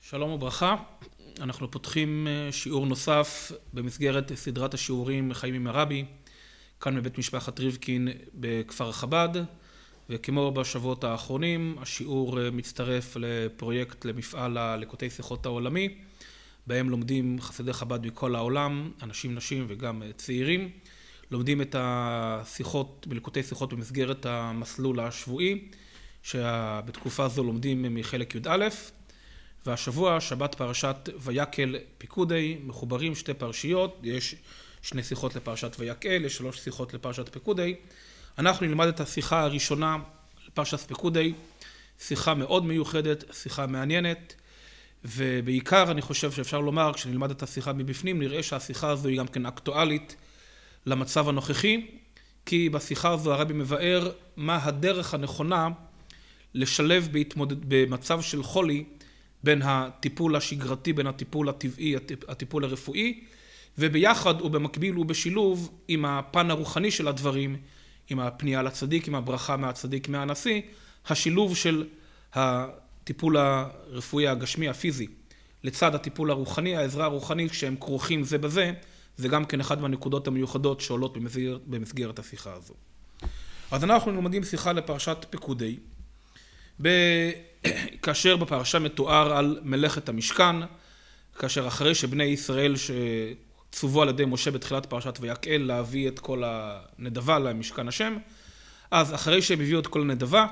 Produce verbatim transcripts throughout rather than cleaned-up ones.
שלום וברכה, אנחנו פותחים שיעור נוסף במסגרת סדרת השיעורים חיים עם הרבי, כאן מבית משפחת ריבקין בכפר חב"ד, וכמו בשבועות האחרונים, השיעור מצטרף לפרויקט למפעל הליקוטי שיחות העולמי, בהם לומדים חסידי חב"ד מכל העולם, אנשים, נשים וגם צעירים, לומדים את השיחות, בליקוטי שיחות במסגרת המסלול השבועי, שבתקופה זו לומדים מחלק י"א, והשבוע שבת פרשת ויקל פיקודי, מחוברים שתי פרשיות, יש שני שיחות לפרשת ויקל, יש שלוש שיחות לפרשת פיקודי. אנחנו נלמד את השיחה הראשונה לפרשת פיקודי, שיחה מאוד מיוחדת, שיחה מעניינת, ובעיקר אני חושב שאפשר לומר, כשנלמד את השיחה מבפנים, נראה שהשיחה הזו היא גם כן אקטואלית למצב הנוכחי, כי בשיחה הזו הרבי מבאר מה הדרך הנכונה לשלב בהתמודד, במצב של חולי, בין הטיפול השגרתי, בין הטיפול הטבעי, הטיפול הרפואי, וביחד ובמקביל ובשילוב עם הפן הרוחני של הדברים, עם הפנייה לצדיק, עם הברכה מהצדיק מהנשיא, השילוב של הטיפול הרפואי הגשמי הפיזי, לצד הטיפול הרוחני, העזרה הרוחנית, כשהם כרוכים זה בזה, זה גם כן אחד מהנקודות המיוחדות שעולות במסגרת, במסגרת השיחה הזו. אז אנחנו לומדים שיחה לפרשת פיקודי, ב... כאשר בפרשה מתואר על מלאכת המשכן, כאשר אחרי שבני ישראל שצוו על ידי משה בתחילת פרשת ויקל להביא את כל הנדבה למשכן השם, אז אחרי שהם הביאו את כל הנדבה,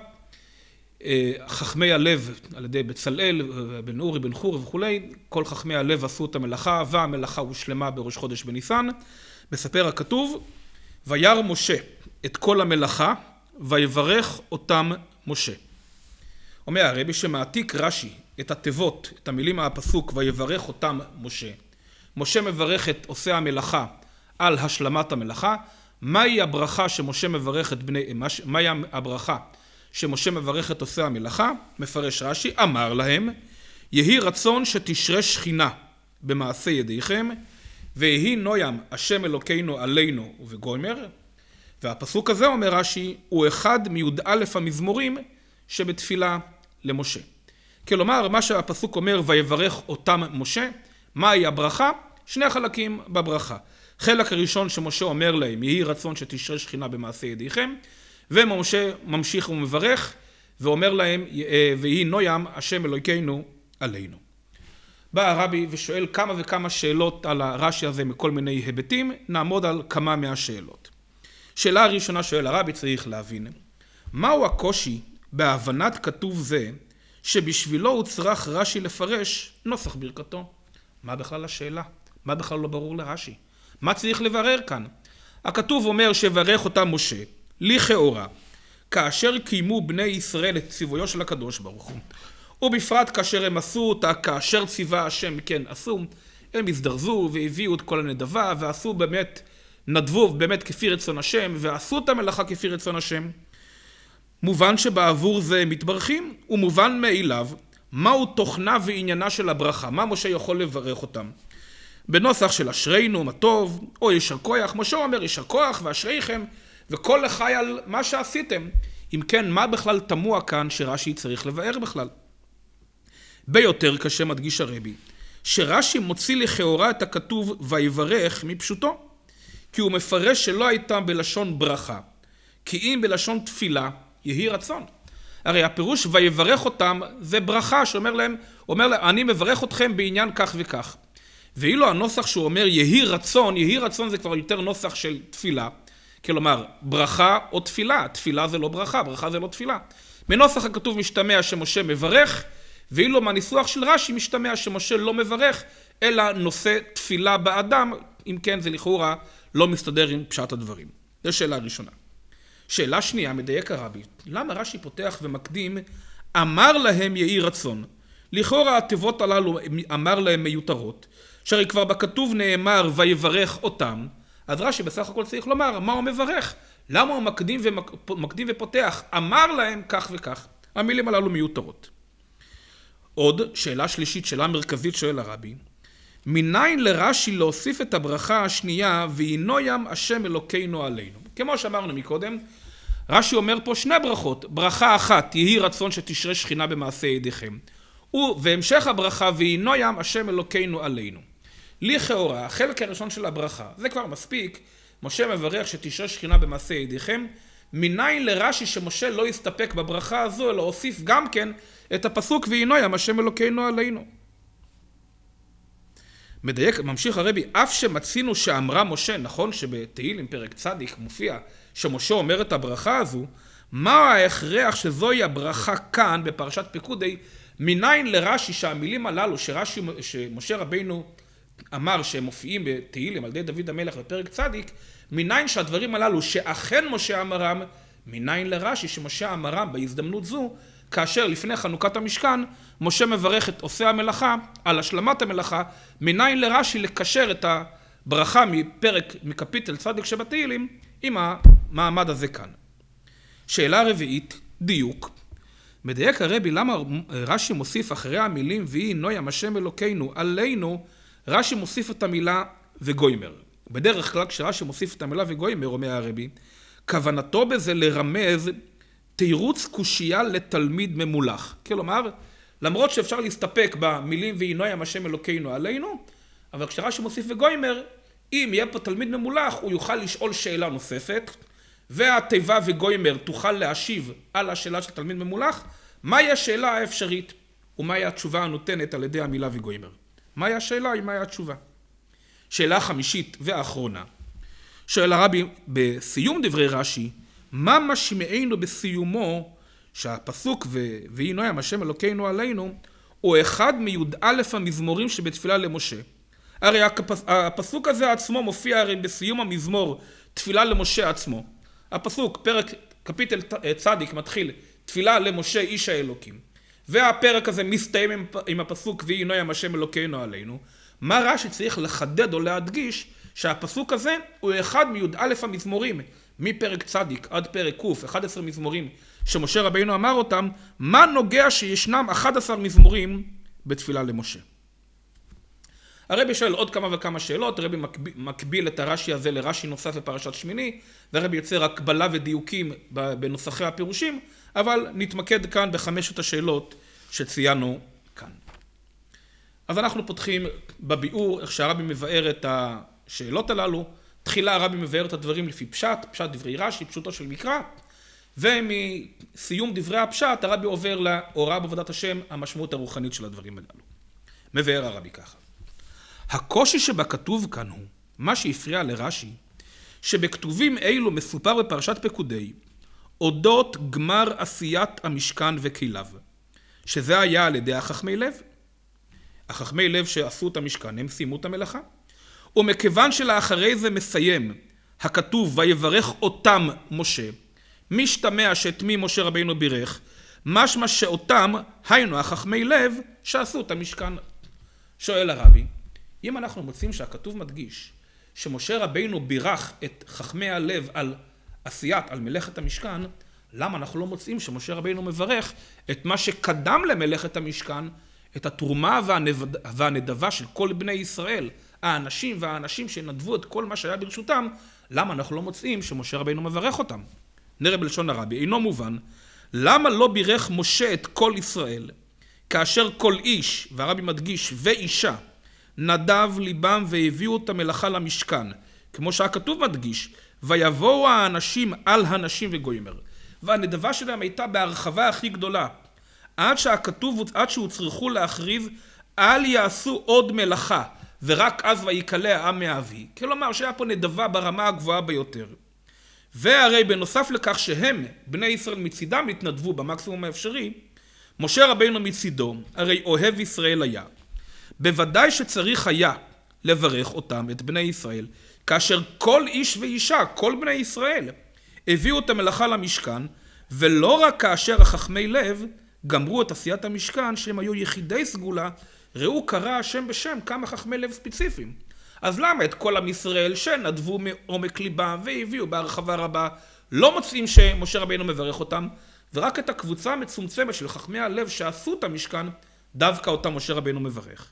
חכמי הלב על ידי בצלאל, בן אורי, בן חור וכולי, כל חכמי הלב עשו את המלאכה, והמלאכה הושלמה בראש חודש בניסן. מספר הכתוב, וירא משה את כל המלאכה, ויברך אותם משה. אומר הרבי שמעתיק רש"י את התיבות, את המילים מהפסוק, ויברך אותם משה. משה מברך את עושה המלאכה על השלמת המלאכה. מהי הברכה שמשה מברך את בני, מהי הברכה שמשה מברך את עושה המלאכה? מפרש רש"י, אמר להם, יהי רצון שתשרה שכינה במעשה ידיכם, ויהי נוים השם אלוקינו עלינו ובגומר. והפסוק הזה, אומר רש"י, הוא אחד מי"א המזמורים שבתפילה למשה. כלומר, מה שהפסוק אומר, ויברך אותם משה, מהי הברכה? שני חלקים בברכה. חלק הראשון שמשה אומר להם, יהי רצון שתשרה שכינה במעשה ידיכם, ומשה ממשיך ומברך, ואומר להם, ויהי נוים השם אלוקינו עלינו. בא הרבי ושואל כמה וכמה שאלות על הרש"י הזה מכל מיני היבטים, נעמוד על כמה מהשאלות. שאלה הראשונה שואל הרבי, צריך להבין, מהו הקושי בהבנת כתוב זה, שבשבילו הוא צריך רש"י לפרש נוסח ברכתו? מה בכלל השאלה? מה בכלל לא ברור לרש"י? מה צריך לברר כאן? הכתוב אומר שברך אותם משה, לכאורה, כאשר קיימו בני ישראל את ציוויו של הקדוש ברוך הוא, ובפרט כאשר הם עשו אותה, כאשר ציווה השם, כן עשו, הם הזדרזו והביאו את כל הנדבה, ועשו באמת, נדבו באמת כפי רצון השם, ועשו את המלאכה כפי רצון השם. מובן שבעבור זה מתברכים, ומובן מאליו, מהו תוכנה ועניינה של הברכה, מה משה יכול לברך אותם. בנוסח של אשרינו, מה טוב, או ישר כוח, משה אומר ישר כוח ואשריכם, וכל לחי על מה שעשיתם. אם כן, מה בכלל תמוה כאן שרש"י צריך לבאר בכלל? ביותר קשה מדגיש הרבי, שרש"י מוציא לכאורה את הכתוב ויברך מפשוטו, כי הוא מפרש שלא הייתה בלשון ברכה, כי אם בלשון תפילה, יהי רצון. הרי הפירוש ויברך אותם זה ברכה שאומר להם, אומר להם, אני מברך אתכם בעניין כך וכך. ואילו הנוסח שהוא אומר יהי רצון, יהי רצון זה כבר יותר נוסח של תפילה. כלומר, ברכה או תפילה. תפילה זה לא ברכה, ברכה זה לא תפילה. מנוסח הכתוב משתמע שמשה מברך, ואילו מהניסוח של רש"י משתמע שמשה לא מברך, אלא נושא תפילה באדם, אם כן זה לכאורה לא מסתדר עם פשט הדברים. זו שאלה ראשונה. שאלה שנייה, מדייק הרבי, למה רש"י פותח ומקדים, אמר להם יהי רצון? לכאורה התיבות הללו אמר להם מיותרות, שהרי כבר בכתוב נאמר ויברך אותם, אז רש"י בסך הכל צריך לומר, מה הוא מברך? למה הוא מקדים, ומק... מקדים ופותח? אמר להם כך וכך. המילים הללו מיותרות. עוד שאלה שלישית, שאלה מרכזית שואל הרבי, מניין לרש"י להוסיף את הברכה השנייה, ויהי נוים השם אלוקינו עלינו? כמו שאמרנו מקודם, רש"י אומר פה שני ברכות. ברכה אחת, יהי רצון שתשרה שכינה במעשה ידיכם. והמשך הברכה, והינו ים השם אלוקינו עלינו. לכאורה, החלק הראשון של הברכה, זה כבר מספיק, משה מברך שתשרה שכינה במעשה ידיכם, מניין לרש"י שמשה לא יסתפק בברכה הזו, אלא הוסיף גם כן את הפסוק והינו ים השם אלוקינו עלינו. מדייק, ממשיך הרבי, אף שמצינו שאמרה משה, נכון שבתהילים פרק צדיק מופיע שמשה אומר את הברכה הזו, מה ההכרח שזוהי הברכה כאן בפרשת פקודי, מניין לרש"י שהמילים הללו שרש"י, שמשה רבינו אמר שהם מופיעים בתהילים על ידי דוד המלך בפרק צדיק, מניין שהדברים הללו שאכן משה אמרם, מניין לרש"י שמשה אמרם בהזדמנות זו, כאשר לפני חנוכת המשכן, משה מברך את עושה המלאכה על השלמת המלאכה, מניין לרש"י לקשר את הברכה מפרק, מקפיטל צדיק שבתהילים, עם המעמד הזה כאן. שאלה רביעית, דיוק. מדייק הרבי, למה רש"י מוסיף אחרי המילים והינו ים השם אלוקינו עלינו, רש"י מוסיף את המילה וגוימר. בדרך כלל כשרש"י מוסיף את המילה וגוימר, אומר הרבי, כוונתו בזה לרמז תירוץ קושייה לתלמיד ממולח. כלומר, למרות שאפשר להסתפק במילים והינו ים השם אלוקינו עלינו, אבל כשרש"י מוסיף וגוימר, אם יהיה פה תלמיד ממולח, הוא יוכל לשאול שאלה נוספת, והתיבה וגוימר תוכל להשיב על השאלה של תלמיד ממולח, מהי השאלה האפשרית, ומהי התשובה הנותנת על ידי המילה וגוימר. מהי השאלה ומהי התשובה? שאלה חמישית ואחרונה. שואל הרבי בסיום דברי רש"י, מה משמענו בסיומו שהפסוק והינו ים השם אלוקינו עלינו הוא אחד מי"א המזמורים שבתפילה למשה. הרי הפסוק הזה עצמו מופיע הרי בסיום המזמור תפילה למשה עצמו. הפסוק, פרק קפיטל צדיק מתחיל תפילה למשה איש האלוקים. והפרק הזה מסתיים עם, עם הפסוק והינו ים השם אלוקינו עלינו. מה רש"י צריך לחדד או להדגיש שהפסוק הזה הוא אחד מי"א המזמורים מפרק צדיק עד פרק ק', אחד עשר מזמורים שמשה רבינו אמר אותם, מה נוגע שישנם אחד עשר מזמורים בתפילה למשה? הרבי שואל עוד כמה וכמה שאלות, הרבי מקביל את הרש"י הזה לרש"י נוסף בפרשת שמיני, והרבי יוצר הקבלה ודיוקים בנוסחי הפירושים, אבל נתמקד כאן בחמשת השאלות שציינו כאן. אז אנחנו פותחים בביאור, איך שהרבי מבאר את השאלות הללו. תחילה הרבי מבאר את הדברים לפי פשט, פשט דברי רש"י, פשוטו של מקרא, ומסיום דברי הפשט הרבי עובר להוראה בעבודת השם, המשמעות הרוחנית של הדברים הללו. מבאר הרבי ככה. הקושי שבכתוב כאן הוא, מה שהפריע לרש"י, שבכתובים אלו מסופר בפרשת פקודי, אודות גמר עשיית המשכן וכליו, שזה היה על ידי החכמי לב. החכמי לב שעשו את המשכן, הם סיימו את המלאכה. ומכיוון שלאחרי זה מסיים, הכתוב ויברך אותם משה, משתמע שאת מי משה רבינו בירך, משמע שאותם, היינו החכמי לב, שעשו את המשכן. שואל הרבי, אם אנחנו מוצאים שהכתוב מדגיש שמשה רבינו בירך את חכמי הלב על עשיית, על מלאכת המשכן, למה אנחנו לא מוצאים שמשה רבינו מברך את מה שקדם למלאכת המשכן, את התרומה והנדבה של כל בני ישראל, האנשים והאנשים שנדבו את כל מה שהיה ברשותם, למה אנחנו לא מוצאים שמשה רבינו מברך אותם? נראה בלשון הרבי, אינו מובן, למה לא בירך משה את כל ישראל, כאשר כל איש, והרבי מדגיש, ואישה, נדב ליבם והביאו את המלאכה למשכן, כמו שהכתוב מדגיש, ויבואו האנשים על הנשים וגוימר, והנדבה שלהם הייתה בהרחבה הכי גדולה, עד שהכתוב, עד שהוצרכו להכריז, אל יעשו עוד מלאכה, ורק אז ויקלה העם מאבי. כלומר שהיה פה נדבה ברמה הגבוהה ביותר. והרי בנוסף לכך שהם, בני ישראל מצידם, התנדבו במקסימום האפשרי, משה רבינו מצידו, הרי אוהב ישראל היה. בוודאי שצריך היה לברך אותם, את בני ישראל, כאשר כל איש ואישה, כל בני ישראל, הביאו את המלאכה למשכן, ולא רק כאשר החכמי לב גמרו את עשיית המשכן, שהם היו יחידי סגולה, ראו קרא השם בשם כמה חכמי לב ספציפיים. אז למה את כל עם ישראל שנדבו מעומק ליבם והביאו בהרחבה רבה, לא מוצאים שמשה רבינו מברך אותם, ורק את הקבוצה המצומצמת של חכמי הלב שעשו את המשכן, דווקא אותם משה רבינו מברך.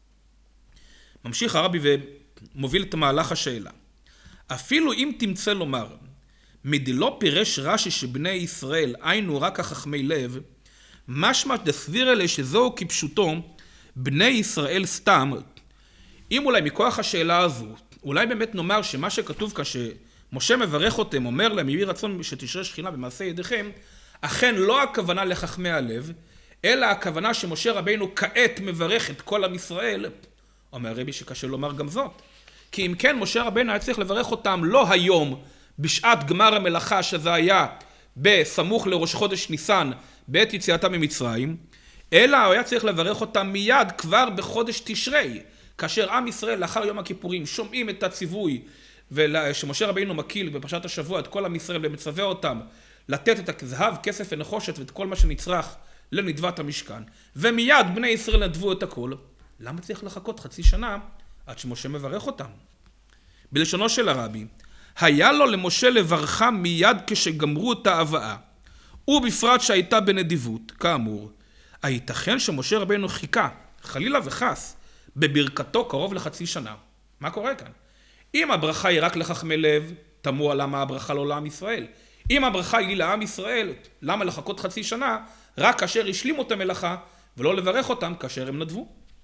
ממשיך הרבי ומוביל את מהלך השאלה. אפילו אם תמצא לומר, מדלא פירש רש"י שבני ישראל היינו רק החכמי לב, משמע דסבירא ליה שזהו כפשוטו בני ישראל סתם. אם אולי מכוח השאלה הזו, אולי באמת נאמר שמה שכתוב כאן, שמשה מברך אותם, אומר להם, יהי רצון שתשרה שכינה במעשה ידיכם, אכן לא הכוונה לחכמי הלב, אלא הכוונה שמשה רבינו כעת מברך את כל עם ישראל. אומר רבי שקשה לומר גם זאת. כי אם כן, משה רבינו היה צריך לברך אותם לא היום, בשעת גמר המלאכה, שזה היה בסמוך לראש חודש ניסן, בעת יציאתם ממצרים, אלא הוא היה צריך לברך אותם מיד כבר בחודש תשרי, כאשר עם ישראל לאחר יום הכיפורים שומעים את הציווי, ושמשה רבינו מקיל בפרשת השבוע את כל עם ישראל ומצווה אותם לתת את הזהב, כסף ונחושת ואת כל מה שנצרך לנדבת המשכן, ומיד בני ישראל נדבו את הכל. למה צריך לחכות חצי שנה עד שמשה מברך אותם? בלשונו של הרבי, היה לו למשה לברכה מיד כשגמרו את ההבאה, ובפרט שהייתה בנדיבות, כאמור. הייתכן שמשה רבינו חיכה, חלילה וחס, בברכתו קרוב לחצי שנה? מה קורה כאן? אם הברכה היא רק לחכמי לב, תמוה למה הברכה לא לעם ישראל. אם הברכה היא לעם ישראל, למה לחכות חצי שנה רק כאשר השלימו את המלאכה, ולא לברך אותם כאשר הם נדבו?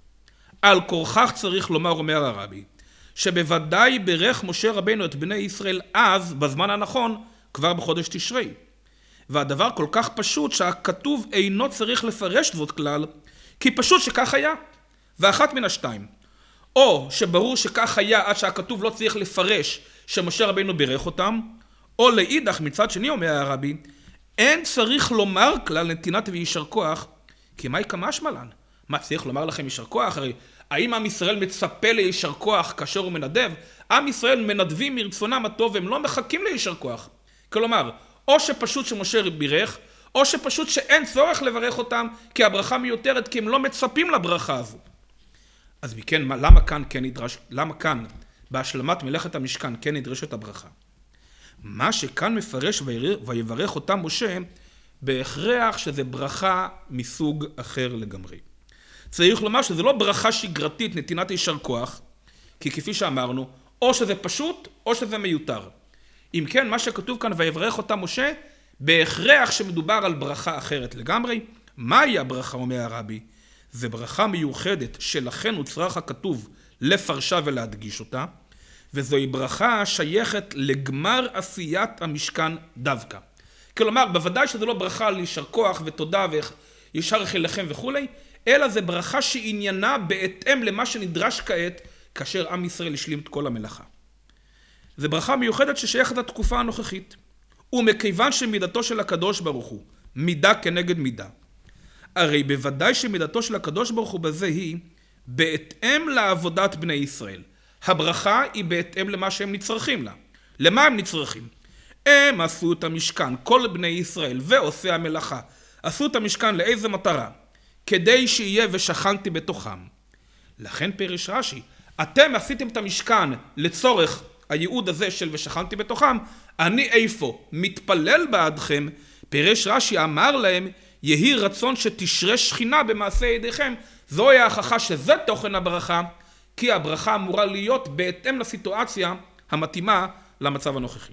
על כורכך צריך לומר, אומר הרבי, שבוודאי ברך משה רבינו את בני ישראל אז, בזמן הנכון, כבר בחודש תשרי. והדבר כל כך פשוט שהכתוב אינו צריך לפרש זאת כלל, כי פשוט שכך היה. ואחת מן השתיים, או שברור שכך היה עד שהכתוב לא צריך לפרש שמשה רבינו בירך אותם, או לאידך מצד שני, אומר הרבי, אין צריך לומר כלל נתינת ויישר כוח, כי מהי כמשמע לן? מה צריך לומר לכם יישר כוח? הרי האם עם ישראל מצפה ליישר כוח כאשר הוא מנדב? עם ישראל מנדבים מרצונם הטוב והם לא מחכים ליישר כוח. כלומר, או שפשוט שמשה בירך, או שפשוט שאין צורך לברך אותם כי הברכה מיותרת, כי הם לא מצפים לברכה הזו. אז מכן, למה כאן כן נדרש, למה כאן בהשלמת מלאכת המשכן כן נדרשת הברכה? מה שכאן מפרש ויברך אותם משה, בהכרח שזה ברכה מסוג אחר לגמרי. צריך לומר שזה לא ברכה שגרתית נתינת יישר כוח, כי כפי שאמרנו, או שזה פשוט או שזה מיותר. אם כן, מה שכתוב כאן ויברך אותם משה, בהכרח שמדובר על ברכה אחרת לגמרי. מהי הברכה, אומר הרבי? זה ברכה מיוחדת שלכן הוצרך הכתוב לפרשה ולהדגיש אותה, וזוהי ברכה שייכת לגמר עשיית המשכן דווקא. כלומר, בוודאי שזה לא ברכה על יישר כוח ותודה וישר חילכם וכולי, אלא זה ברכה שעניינה בהתאם למה שנדרש כעת כאשר עם ישראל השלים את כל המלאכה. זה ברכה מיוחדת ששייכת לתקופה הנוכחית, ומכיוון שמידתו של הקדוש ברוך הוא מידה כנגד מידה, הרי בוודאי שמידתו של הקדוש ברוך הוא בזה היא בהתאם לעבודת בני ישראל. הברכה היא בהתאם למה שהם נצרכים לה. למה הם נצרכים? הם עשו את המשכן, כל בני ישראל ועושה המלאכה עשו את המשכן לאיזה מטרה? כדי שיהיה ושכנתי בתוכם. לכן פירש רש"י, אתם עשיתם את המשכן לצורך הייעוד הזה של ושכנתי בתוכם, אני איפה? מתפלל בעדכם. פירש רש"י, אמר להם, יהי רצון שתשרה שכינה במעשה ידיכם. זוהי ההוכחה שזה תוכן הברכה, כי הברכה אמורה להיות בהתאם לסיטואציה המתאימה למצב הנוכחי.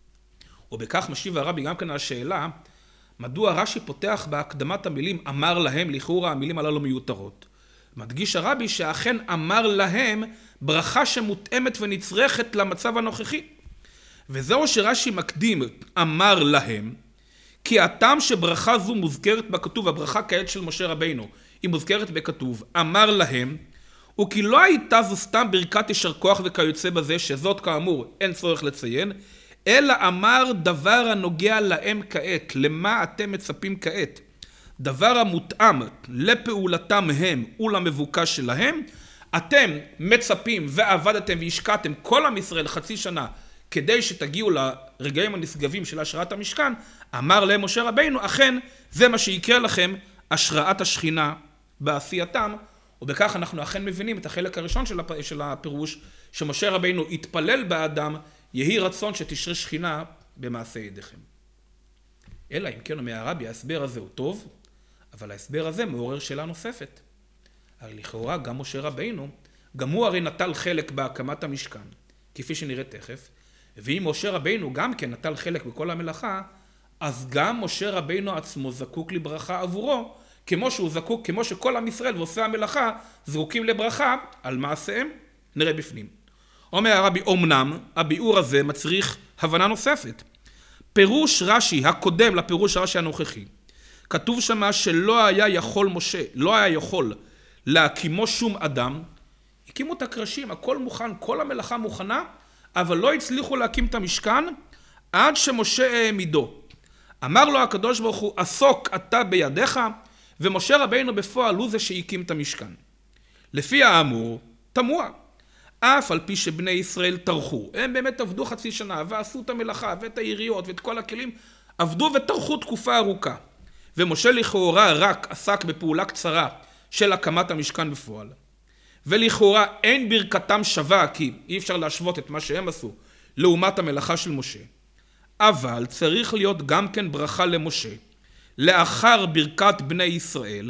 ובכך משיב הרבי גם כן על השאלה, מדוע רש"י פותח בהקדמת המילים אמר להם, לכאורה המילים הללו מיותרות. מדגיש הרבי שאכן אמר להם ברכה שמותאמת ונצרכת למצב הנוכחי. וזהו שרש"י מקדים אמר להם, כי הטעם שברכה זו מוזכרת בכתוב, הברכה כעת של משה רבינו, היא מוזכרת בכתוב, אמר להם, וכי לא הייתה זו סתם ברכת יישר כוח וכיוצא בזה, שזאת כאמור אין צורך לציין, אלא אמר דבר הנוגע להם כעת, למה אתם מצפים כעת, דבר המותאם לפעולתם הם ולמבוקש שלהם, אתם מצפים ועבדתם והשקעתם כל עם ישראל חצי שנה כדי שתגיעו לרגעים הנשגבים של השראת המשכן, אמר להם משה רבינו, אכן זה מה שיקרה לכם, השראת השכינה בעשייתם. ובכך אנחנו אכן מבינים את החלק הראשון של הפירוש, שמשה רבינו התפלל באדם, יהי רצון שתשרה שכינה במעשה ידיכם. אלא אם כן אומר הרבי, ההסבר הזה הוא טוב, אבל ההסבר הזה מעורר שאלה נוספת. הרי לכאורה גם משה רבינו, גם הוא הרי נטל חלק בהקמת המשכן, כפי שנראה תכף, ואם משה רבינו גם כן נטל חלק בכל המלאכה, אז גם משה רבינו עצמו זקוק לברכה עבורו, כמו שהוא זקוק, כמו שכל עם ישראל ועושי המלאכה זקוקים לברכה על מעשיהם. נראה בפנים. אומר הרבי, אומנם הביאור הזה מצריך הבנה נוספת. פירוש רש"י הקודם לפירוש רש"י הנוכחי, כתוב שמה שלא היה יכול משה, לא היה יכול להקימו שום אדם. הקימו את הקרשים, הכל מוכן, כל המלאכה מוכנה, אבל לא הצליחו להקים את המשכן עד שמשה העמידו. אמר לו הקדוש ברוך הוא, עסוק אתה בידיך, ומשה רבינו בפועל הוא זה שהקים את המשכן. לפי האמור, תמוה. אף על פי שבני ישראל טרחו, הם באמת עבדו חצי שנה ועשו את המלאכה ואת העיריות ואת כל הכלים, עבדו וטרחו תקופה ארוכה. ומשה לכאורה רק עסק בפעולה קצרה של הקמת המשכן בפועל. ולכאורה אין ברכתם שווה, כי אי אפשר להשוות את מה שהם עשו לעומת המלאכה של משה. אבל צריך להיות גם כן ברכה למשה, לאחר ברכת בני ישראל,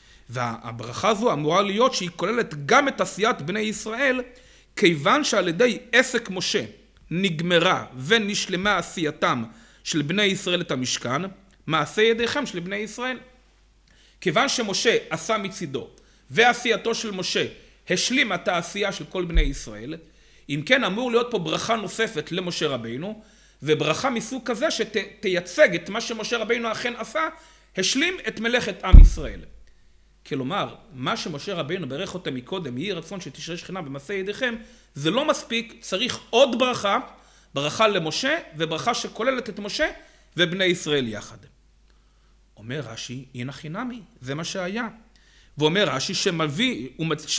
והברכה הזו אמורה להיות שהיא כוללת גם את עשיית בני ישראל, כיוון שעל ידי עסק משה נגמרה ונשלמה עשייתם של בני ישראל את המשכן, מעשה ידיכם של בני ישראל. כיוון שמשה עשה מצידו, ועשייתו של משה השלים את העשייה של כל בני ישראל, אם כן אמור להיות פה ברכה נוספת למשה רבינו, וברכה מסוג כזה שתייצג את מה שמשה רבינו אכן עשה, השלים את מלאכת עם ישראל. כלומר, מה שמשה רבינו ברך אותם מקודם, יהי רצון שתשרה שכינה במעשה ידיכם, זה לא מספיק, צריך עוד ברכה, ברכה למשה, וברכה שכוללת את משה ובני ישראל יחד. אומר רש"י, הנה חינמי, זה מה שהיה. ואומר רש"י שמביא,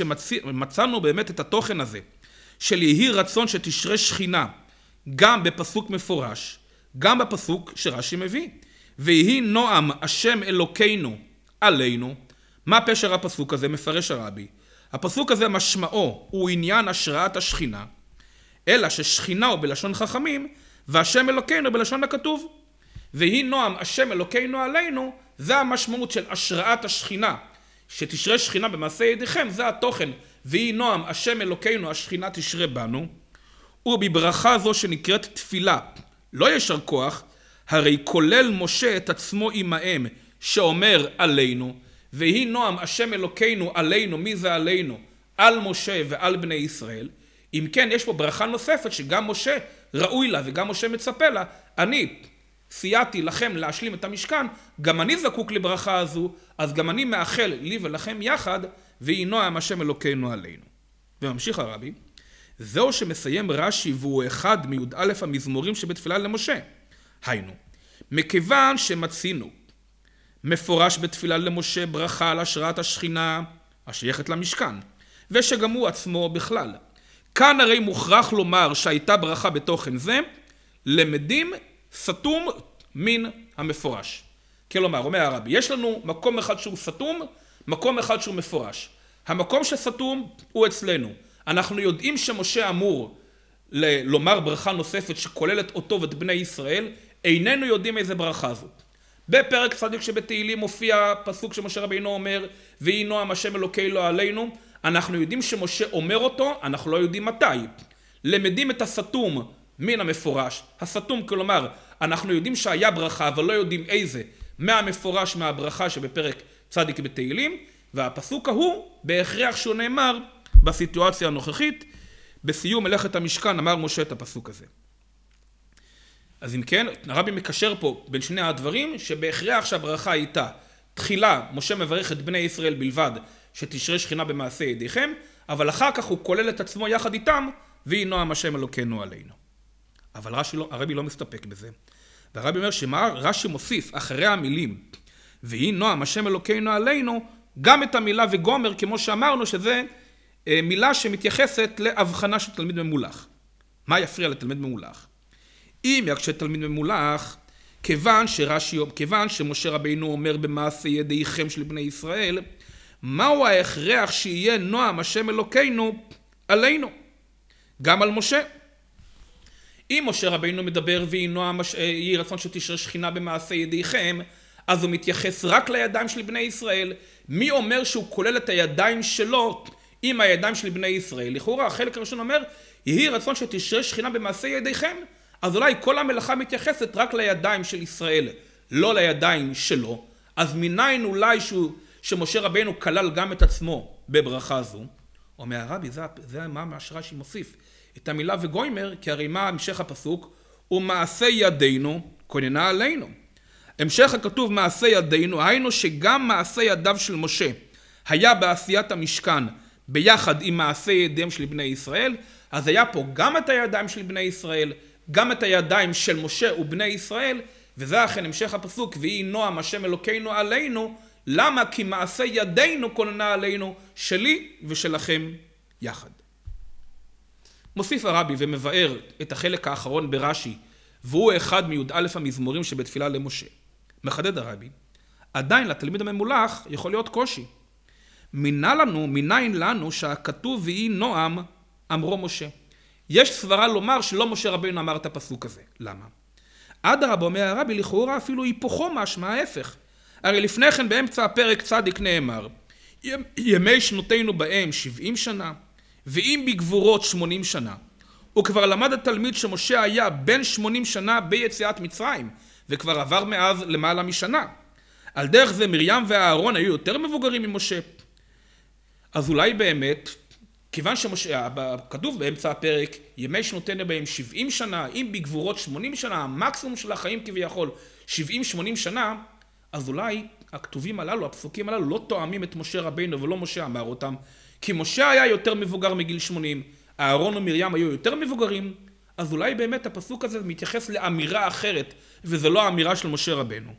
שמצאנו באמת את התוכן הזה, של יהי רצון שתשרה שכינה, גם בפסוק מפורש, גם בפסוק שרש"י מביא. ויהי נועם השם אלוקינו עלינו. מה פשר הפסוק הזה? מפרש הרבי. הפסוק הזה משמעו הוא עניין השראת השכינה, אלא ששכינה הוא בלשון חכמים, והשם אלוקינו בלשון הכתוב. ויהי נועם השם אלוקינו עלינו, זה המשמעות של השראת השכינה. שתשרה שכינה במעשה ידיכם, זה התוכן. ויהי נועם השם אלוקינו, השכינה תשרה בנו. ובברכה זו שנקראת תפילה, לא ישר כוח, הרי כולל משה את עצמו עמהם, שאומר עלינו, ויהי נועם השם אלוקינו עלינו. מי זה עלינו? על משה ועל בני ישראל. אם כן, יש פה ברכה נוספת שגם משה ראוי לה וגם משה מצפה לה. אני סייעתי לכם להשלים את המשכן, גם אני זקוק לברכה הזו, אז גם אני מאחל לי ולכם יחד, ויהי נועם השם אלוקינו עלינו. וממשיך הרבי, זהו שמסיים רש"י והוא אחד מי"א המזמורים שבתפילה למשה. היינו, מכיוון שמצינו מפורש בתפילה למשה ברכה על השראת השכינה השייכת למשכן, ושגם הוא עצמו בכלל. כאן הרי מוכרח לומר שהייתה ברכה בתוכן זה, למדים סתום מן המפורש. כלומר, אומר הרבי, יש לנו מקום אחד שהוא סתום, מקום אחד שהוא מפורש. המקום שסתום הוא אצלנו. אנחנו יודעים שמשה אמור ל- לומר ברכה נוספת שכוללת אותו ואת בני ישראל, איננו יודעים איזה ברכה זו. בפרק צדיק שבתהילים מופיע פסוק שמשה רבינו אומר, ויהי נועם השם אלוקינו עלינו. אנחנו יודעים שמשה אומר אותו, אנחנו לא יודעים מתי. למדים את הסתום מן המפורש. הסתום כלומר, אנחנו יודעים שהיה ברכה, אבל לא יודעים איזה, מהמפורש מהברכה שבפרק צדיק בתהילים, והפסוק ההוא בהכרח שהוא נאמר בסיטואציה הנוכחית, בסיום מלאכת המשכן אמר משה את הפסוק הזה. אז אם כן, הרבי מקשר פה בין שני הדברים, שבהכרח שהברכה הייתה תחילה משה מברך את בני ישראל בלבד שתשרה שכינה במעשה ידיכם, אבל אחר כך הוא כולל את עצמו יחד איתם, ויהי נועם השם אלוקינו עלינו. אבל רש"י לא, הרבי לא מסתפק בזה. והרבי אומר שמה רש"י מוסיף אחרי המילים ויהי נועם השם אלוקינו עלינו, גם את המילה וגומר, כמו שאמרנו, שזה מילה שמתייחסת להבחנה של תלמיד ממולח. מה יפריע לתלמיד ממולח? אם יקשה תלמיד ממולח, כיוון שרש"י, כיוון שמשה רבינו אומר במעשה ידיכם של בני ישראל, מהו ההכרח שיהיה נועם השם אלוקינו עלינו? גם על משה. אם משה רבינו מדבר ויהי נועם, יהי רצון שתשרה שכינה במעשה ידיכם, אז הוא מתייחס רק לידיים של בני ישראל. מי אומר שהוא כולל את הידיים שלו עם הידיים של בני ישראל? לכאורה, החלק הראשון אומר, יהי רצון שתשרה שכינה במעשה ידיכם, אז אולי כל המלאכה מתייחסת רק לידיים של ישראל, לא לידיים שלו. אז מניין אולי שהוא שמשה רבינו כלל גם את עצמו בברכה זו? אומר הרבי, זה, זה מה רש"י מוסיף. את המילה וגוימר, כי הרי מה המשך הפסוק? ומעשה ידינו כוננה עלינו. המשך הכתוב מעשה ידינו, היינו שגם מעשה ידיו של משה היה בעשיית המשכן ביחד עם מעשה ידיהם של בני ישראל, אז היה פה גם את הידיים של בני ישראל, גם את הידיים של משה ובני ישראל, וזה אכן המשך הפסוק, ויהי נועם השם אלוקינו עלינו, למה? כי מעשה ידינו כוננה עלינו, שלי ושלכם יחד. מוסיף הרבי ומבאר את החלק האחרון ברש"י, והוא אחד מי"א המזמורים שבתפילה למשה. מחדד הרבי, עדיין לתלמיד הממולח יכול להיות קושי. מינה לנו, מניין לנו שהכתוב ויהי נועם אמרו משה. יש סברה לומר שלא משה רבינו אמר את הפסוק הזה. למה? אדרבה, אומר הרבי, לכאורה אפילו היפוכו משמע ההפך. הרי לפני כן באמצע הפרק צדיק נאמר, ימי שנותינו בהם שבעים שנה, ואם בגבורות שמונים שנה. וכבר למד התלמיד שמשה היה בן שמונים שנה ביציאת מצרים, וכבר עבר מאז למעלה משנה. על דרך זה מרים ואהרון היו יותר מבוגרים ממשה. אז אולי באמת, כיוון שמשה, כתוב באמצע הפרק, ימי שנותינו בהם שבעים שנה, אם בגבורות שמונים שנה, המקסימום של החיים כביכול שבעים שמונים שנה, אז אולי הכתובים הללו, הפסוקים הללו, לא תואמים את משה רבינו ולא משה אמר אותם, כי משה היה יותר מבוגר מגיל שמונים, אהרון ומרים היו יותר מבוגרים, אז אולי באמת הפסוק הזה מתייחס לאמירה אחרת, וזה לא האמירה של משה רבינו.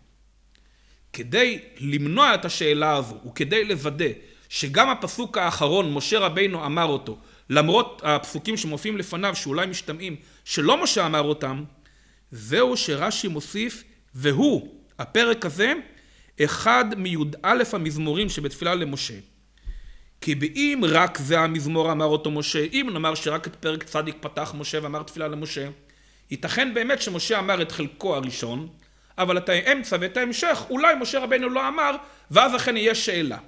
כדי למנוע את השאלה הזו, וכדי לוודא שגם הפסוק האחרון משה רבינו אמר אותו, למרות הפסוקים שמופיעים לפניו שאולי משתמעים שלא משה אמר אותם, זהו שרש"י מוסיף, והוא, הפרק הזה, אחד מי"א המזמורים שבתפילה למשה. כי באם רק זה המזמור אמר אותו משה, אם נאמר שרק את פרק צדיק פתח משה ואמר תפילה למשה, ייתכן באמת שמשה אמר את חלקו הראשון, אבל את האמצע ואת ההמשך אולי משה רבינו לא אמר, ואז אכן יהיה שאלה.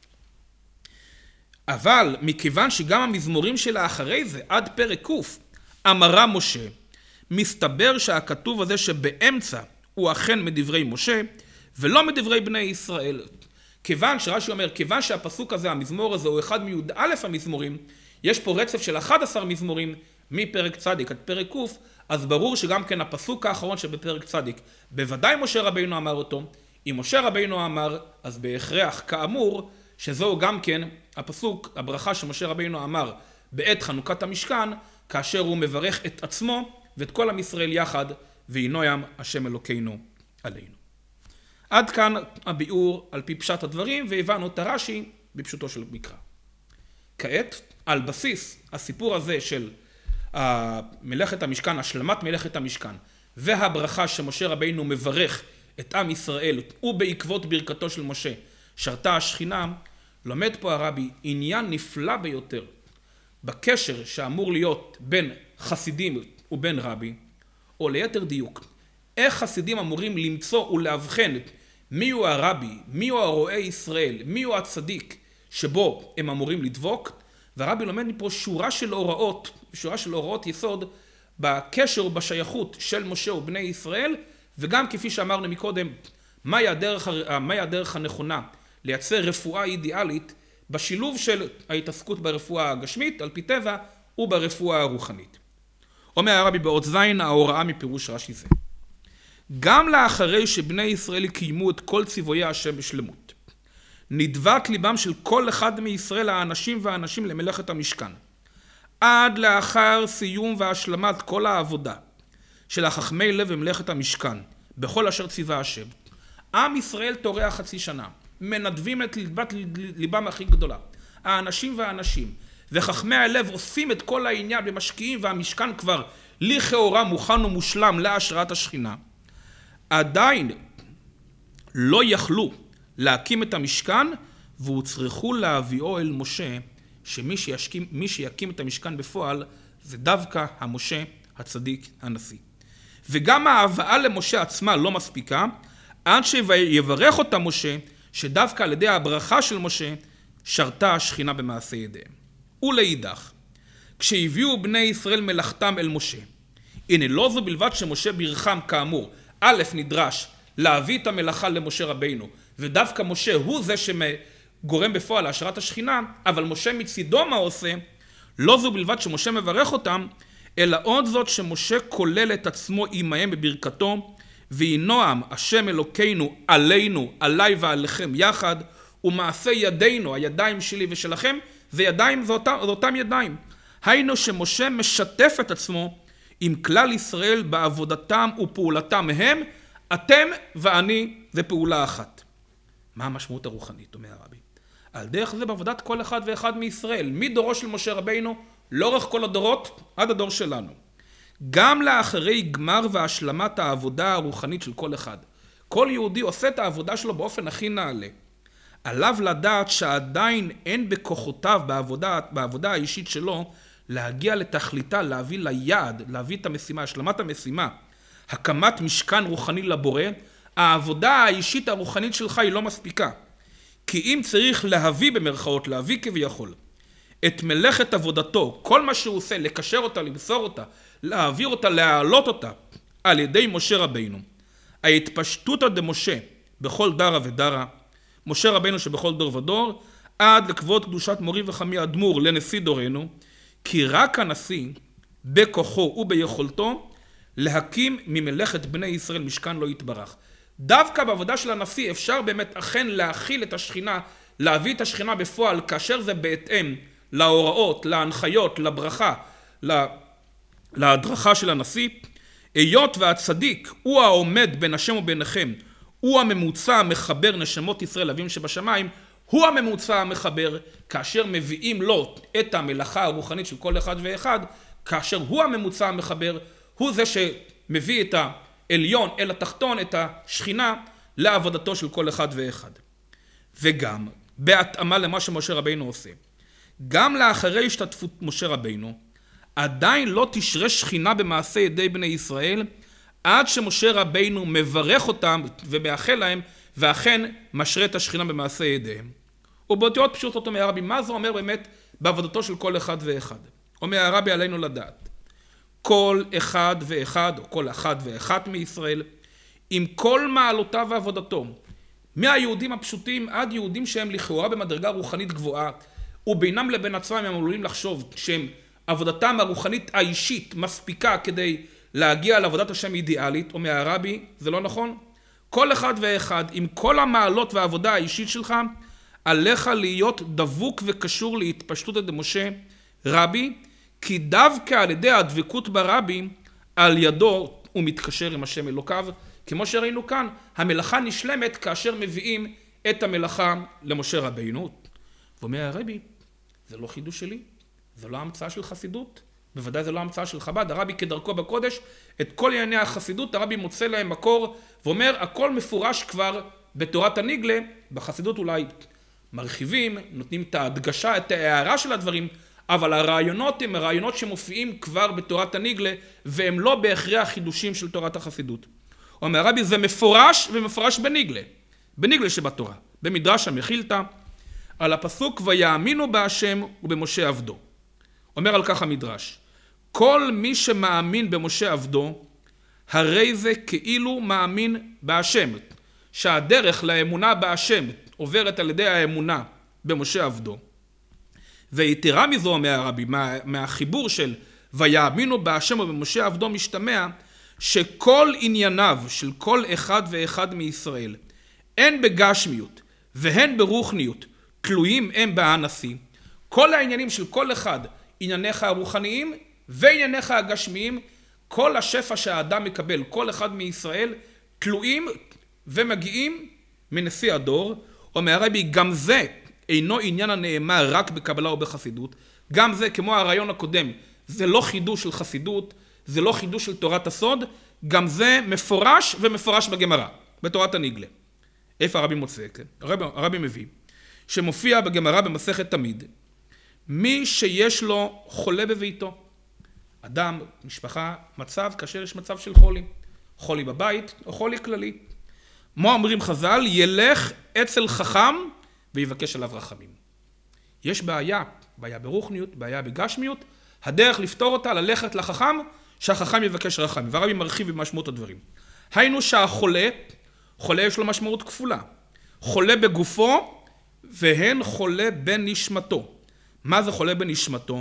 אבל מכיוון שגם המזמורים שלה אחרי זה, עד פרק ק' אמרה משה, מסתבר שהכתוב הזה שבאמצע הוא אכן מדברי משה, ולא מדברי בני ישראל. כיוון שרש"י אומר, כיוון שהפסוק הזה, המזמור הזה, הוא אחד מי"א המזמורים, יש פה רצף של אחד עשר מזמורים, מפרק צדיק עד פרק ק', אז ברור שגם כן הפסוק האחרון שבפרק צדיק, בוודאי משה רבינו אמר אותו. אם משה רבינו אמר, אז בהכרח כאמור, שזהו גם כן הפסוק, הברכה שמשה רבינו אמר בעת חנוכת המשכן, כאשר הוא מברך את עצמו ואת כל עם ישראל יחד, ויהי נועם השם אלוקינו עלינו. עד כאן הביאור על פי פשט הדברים, והבנו את הרש"י בפשוטו של מקרא. כעת, על בסיס הסיפור הזה של מלאכת המשכן, השלמת מלאכת המשכן, והברכה שמשה רבינו מברך את עם ישראל, ובעקבות ברכתו של משה, שרתה השכינה, לומד פה הרבי עניין נפלא ביותר, בקשר שאמור להיות בין חסידים ובין רבי, או ליתר דיוק, איך חסידים אמורים למצוא ולהבחן מיהו הרבי, מיהו הרועה ישראל, מיהו הצדיק שבו הם אמורים לדבוק, והרבי לומד מפה שורה של הוראות, שורה של הוראות יסוד בקשר ובשייכות של משה ובני ישראל, וגם כפי שאמרנו מקודם, מהי הדרך, מהי הדרך הנכונה לייצר רפואה אידיאלית בשילוב של ההתעסקות ברפואה הגשמית על פי טבע וברפואה הרוחנית. אומר הרבי באות זין ההוראה מפירוש רש"י זה. גם לאחרי שבני ישראל קיימו את כל ציווי השם בשלמות, נדבק ליבם של כל אחד מישראל האנשים והאנשים למלאכת המשכן, עד לאחר סיום והשלמת כל העבודה של החכמי לב במלאכת המשכן, בכל אשר ציווה השם, עם ישראל תורע חצי שנה, מנדבים את ליבת ליבם הכי גדולה, האנשים והאנשים, וחכמי הלב עושים את כל העניין במשקיעים, והמשכן כבר לכאורה מוכן ומושלם להשראת השכינה, עדיין לא יכלו להקים את המשכן, והוצרכו להביאו אל משה, שמי שישכים, מי שיקים את המשכן בפועל זה דווקא המשה הצדיק הנשיא. וגם ההבאה למשה עצמה לא מספיקה, עד שיברך אותה משה, שדווקא על ידי הברכה של משה שרתה השכינה במעשה ידיהם. ולאידך, כשהביאו בני ישראל מלאכתם אל משה, הנה לא זו בלבד שמשה ברכם כאמור, א' נדרש להביא את המלאכה למשה רבינו, ודווקא משה הוא זה גורם בפועל להשראת השכינה, אבל משה מצידו מה עושה? לא זו בלבד שמשה מברך אותם, אלא עוד זאת שמשה כולל את עצמו עמהם בברכתו, ויהי נועם השם אלוקינו עלינו, עליי ועליכם יחד, ומעשה ידינו, הידיים שלי ושלכם, וידיים זה אותם, זה אותם ידיים. היינו שמשה משתף את עצמו עם כלל ישראל בעבודתם ופעולתם הם, אתם ואני זה פעולה אחת. מה המשמעות הרוחנית, אומר הרבי? על דרך זה בעבודת כל אחד ואחד מישראל, מדורו של משה רבינו, לאורך כל הדורות, עד הדור שלנו. גם לאחרי גמר והשלמת העבודה הרוחנית של כל אחד. כל יהודי עושה את העבודה שלו באופן הכי נעלה. עליו לדעת שעדיין אין בכוחותיו בעבודה, בעבודה האישית שלו, להגיע לתכליתה, להביא ליעד, להביא את המשימה, השלמת המשימה, הקמת משכן רוחני לבורא. העבודה האישית הרוחנית שלך היא לא מספיקה. כי אם צריך להביא במרכאות, להביא כביכול, את מלאכת עבודתו, כל מה שהוא עושה, לקשר אותה, למסור אותה, להעביר אותה, להעלות אותה, על ידי משה רבינו. ההתפשטותא דמשה בכל דרא ודרא, משה רבינו שבכל דור ודור, עד לכבוד קדושת מורי וחמי אדמו"ר לנשיא דורנו, כי רק הנשיא בכוחו וביכולתו להקים ממלאכת בני ישראל משכן לא יתברך. דווקא בעבודה של הנשיא אפשר באמת אכן להכיל את השכינה, להביא את השכינה בפועל, כאשר זה בהתאם להוראות, להנחיות, לברכה, להדרכה של הנשיא. היות והצדיק הוא העומד בין השם וביניכם, הוא הממוצע המחבר נשמות ישראל אבים שבשמיים, הוא הממוצע המחבר, כאשר מביאים לו את המלאכה הרוחנית של כל אחד ואחד, כאשר הוא הממוצע המחבר, הוא זה שמביא את העליון אל התחתון, את השכינה, לעבודתו של כל אחד ואחד. וגם, בהתאמה למה שמשה רבינו עושה, גם לאחרי השתתפות משה רבינו, עדיין לא תשרה שכינה במעשה ידי בני ישראל, עד שמשה רבינו מברך אותם ומאחל להם, ואכן משרה את השכינה במעשה ידיהם. ובאותיות פשוטות אומר הרבי, מה זה אומר באמת בעבודתו של כל אחד ואחד? אומר הרבי עלינו לדעת, כל אחד ואחד, או כל אחד ואחת מישראל, עם כל מעלותיו ועבודתו, מהיהודים הפשוטים עד יהודים שהם לכאורה במדרגה רוחנית גבוהה, ובינם לבין עצמם הם עלולים לחשוב שהם עבודתם הרוחנית האישית מספיקה כדי להגיע לעבודת השם אידיאלית, אומר הרבי, זה לא נכון. כל אחד ואחד, עם כל המעלות והעבודה האישית שלך, עליך להיות דבוק וקשור להתפשטות דמשה רבי, כי דווקא על ידי הדבקות ברבי, על ידו הוא מתקשר עם השם אלוקיו, כמו שראינו כאן, המלאכה נשלמת כאשר מביאים את המלאכה למשה רבינו. ואומר הרבי, זה לא חידוש שלי, זה לא המצאה של חסידות, בוודאי זה לא המצאה של חב"ד. הרבי כדרכו בקודש, את כל ענייני החסידות, הרבי מוצא להם מקור, ואומר, הכל מפורש כבר בתורת הניגלה, בחסידות אולי מרחיבים, נותנים את ההדגשה, את ההערה של הדברים, אבל הרעיונות הם הרעיונות שמופיעים כבר בתורת הניגלה, והם לא בהכרח חידושים של תורת החסידות. אומר הרבי, זה מפורש ומפורש בניגלה, בניגלה שבתורה, במדרש המחילתא, על הפסוק ויאמינו בהשם ובמשה עבדו. אומר על כך המדרש, כל מי שמאמין במשה עבדו, הרי זה כאילו מאמין בהשם, שהדרך לאמונה בהשם עוברת על ידי האמונה במשה עבדו. ויתרה מזו, אומר הרבי, מה, מהחיבור של ויאמינו בהשם ובמשה עבדו משתמע, שכל ענייניו של כל אחד ואחד מישראל, הן בגשמיות והן ברוחניות, תלויים הם בהנשיא. כל העניינים של כל אחד, ענייניך הרוחניים וענייניך הגשמיים, כל השפע שהאדם מקבל, כל אחד מישראל, תלויים ומגיעים מנשיא הדור. אומר הרבי, גם זה אינו עניין הנאמר רק בקבלה או בחסידות, גם זה כמו הרעיון הקודם, זה לא חידוש של חסידות, זה לא חידוש של תורת הסוד, גם זה מפורש ומפורש בגמרא, בתורת הניגלה. איפה הרבי מוצא? הרבי, הרבי מביא, שמופיע בגמרא במסכת תמיד, מי שיש לו חולה בביתו, אדם, משפחה, מצב, כאשר יש מצב של חולי, חולי בבית או חולי כללי. מה אומרים חז"ל? ילך אצל חכם ויבקש עליו רחמים. יש בעיה, בעיה ברוחניות, בעיה בגשמיות, הדרך לפתור אותה, ללכת לחכם, שהחכם יבקש רחמים. והרבי מרחיב במשמעות הדברים. היינו שהחולה, חולה יש לו משמעות כפולה. חולה בגופו והן חולה בנשמתו. מה זה חולה בנשמתו?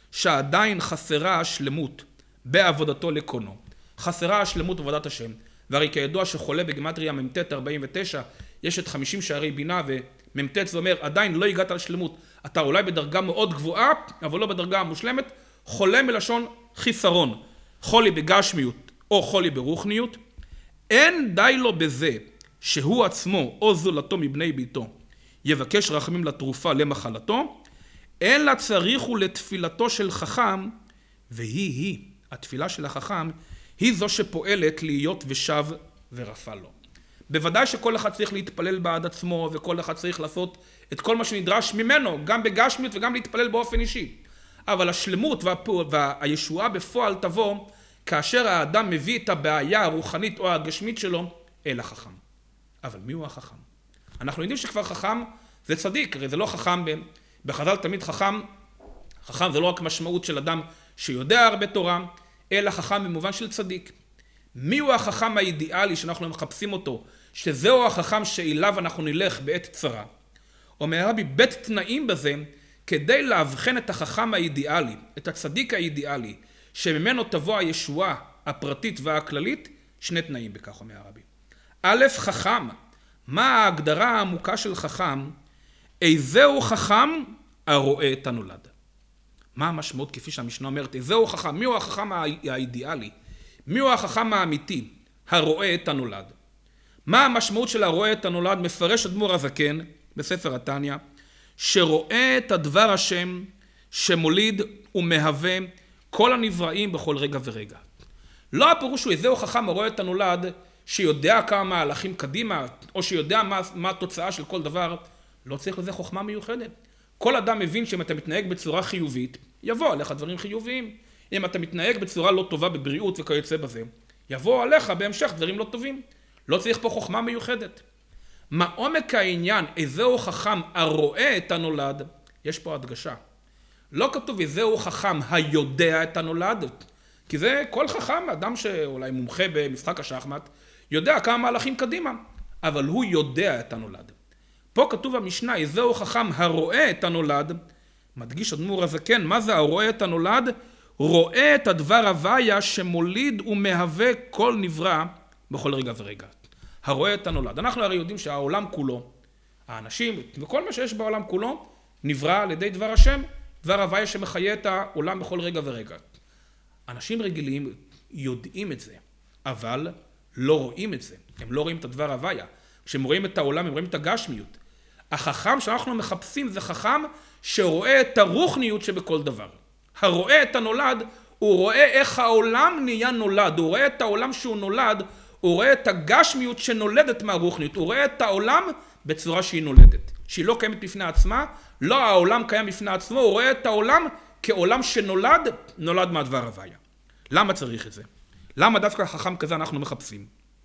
שעדיין חסרה השלמות בעבודתו לקונו. חסרה השלמות בעבודת השם. והרי כידוע שחולה בגימטריה ממתת ארבעים ותשע, יש את חמישים שערי בינה, וממתת זה אומר, עדיין לא הגעת לשלמות. אתה אולי בדרגה מאוד גבוהה, אבל לא בדרגה המושלמת. חולה מלשון חיסרון. חולי בגשמיות או חולי ברוחניות. אין די לו בזה שהוא עצמו או זולתו מבני ביתו יבקש רחמים לתרופה למחלתו, אלא צריך הוא לתפילתו של חכם, והיא היא, התפילה של החכם, היא זו שפועלת להיות ושב ורפא לו. בוודאי שכל אחד צריך להתפלל בעד עצמו, וכל אחד צריך לעשות את כל מה שנדרש ממנו, גם בגשמיות וגם להתפלל באופן אישי. אבל השלמות והישועה בפועל תבוא, כאשר האדם מביא את הבעיה הרוחנית או הגשמית שלו אל החכם. אבל מי הוא החכם? אנחנו יודעים שכבר חכם זה צדיק, הרי זה לא חכם, בחז"ל תמיד חכם, חכם זה לא רק משמעות של אדם שיודע הרבה תורה, אלא חכם במובן של צדיק. מי הוא החכם האידיאלי שאנחנו מחפשים אותו, שזהו החכם שאליו אנחנו נלך בעת צרה? אומר רבי, בית תנאים בזה, כדי להבחן את החכם האידיאלי, את הצדיק האידיאלי, שממנו תבוא הישועה הפרטית והכללית, שני תנאים בכך, אומר הרבי. א', חכם. מה ההגדרה העמוקה של חכם? איזהו חכם הרואה את הנולד. מה המשמעות כפי שהמשנה אומרת? איזהו חכם. מי הוא החכם האידיאלי? מי הוא החכם האמיתי? הרואה את הנולד. מה המשמעות של הרואה את הנולד? מפרש אדמו"ר הזקן בספר התניא, שרואה את הדבר השם שמוליד ומהווה כל הנבראים בכל רגע ורגע. לא הפירוש הוא איזהו חכם הרואה את הנולד שיודע כמה מהלכים קדימה, או שיודע מה, מה התוצאה של כל דבר. לא צריך לזה חוכמה מיוחדת. כל אדם מבין שאם אתה מתנהג בצורה חיובית, יבוא עליך דברים חיוביים. אם אתה מתנהג בצורה לא טובה בבריאות וכיוצא בזה, יבוא עליך בהמשך דברים לא טובים. לא צריך פה חוכמה מיוחדת. מה עומק העניין, איזהו חכם הרואה את הנולד? יש פה הדגשה. לא כתוב איזהו חכם היודע את הנולד, כי זה כל חכם, אדם שאולי מומחה במשחק השחמט, יודע כמה מהלכים קדימה, אבל הוא יודע את הנולד. פה כתוב במשנה, איזהו חכם הרואה את הנולד, מדגיש אדמו"ר הזקן, מה זה הרואה את הנולד? רואה את הדבר הוויה שמוליד ומהווה כל נברא בכל רגע ורגע. הרואה את הנולד. אנחנו הרי יודעים שהעולם כולו, האנשים וכל מה שיש בעולם כולו, נברא על ידי דבר השם, דבר הוויה שמחיה את העולם בכל רגע ורגע. אנשים רגילים יודעים את זה, אבל לא רואים את זה. הם לא רואים את הדבר הוויה. כשהם רואים את העולם, הם רואים את הגשמיות. החכם שאנחנו מחפשים זה חכם שרואה את הרוחניות שבכל דבר. הרואה את הנולד, הוא רואה איך העולם נהיה נולד, הוא רואה את העולם שהוא נולד, הוא רואה את הגשמיות שנולדת מהרוחניות, הוא רואה את העולם בצורה שהיא נולדת, שהיא לא קיימת בפני עצמה, לא העולם קיים בפני עצמו, הוא רואה את העולם כעולם שנולד, נולד מהדבר הוויה. למה צריך את זה? למה דווקא חכם כזה אנחנו מחפשים?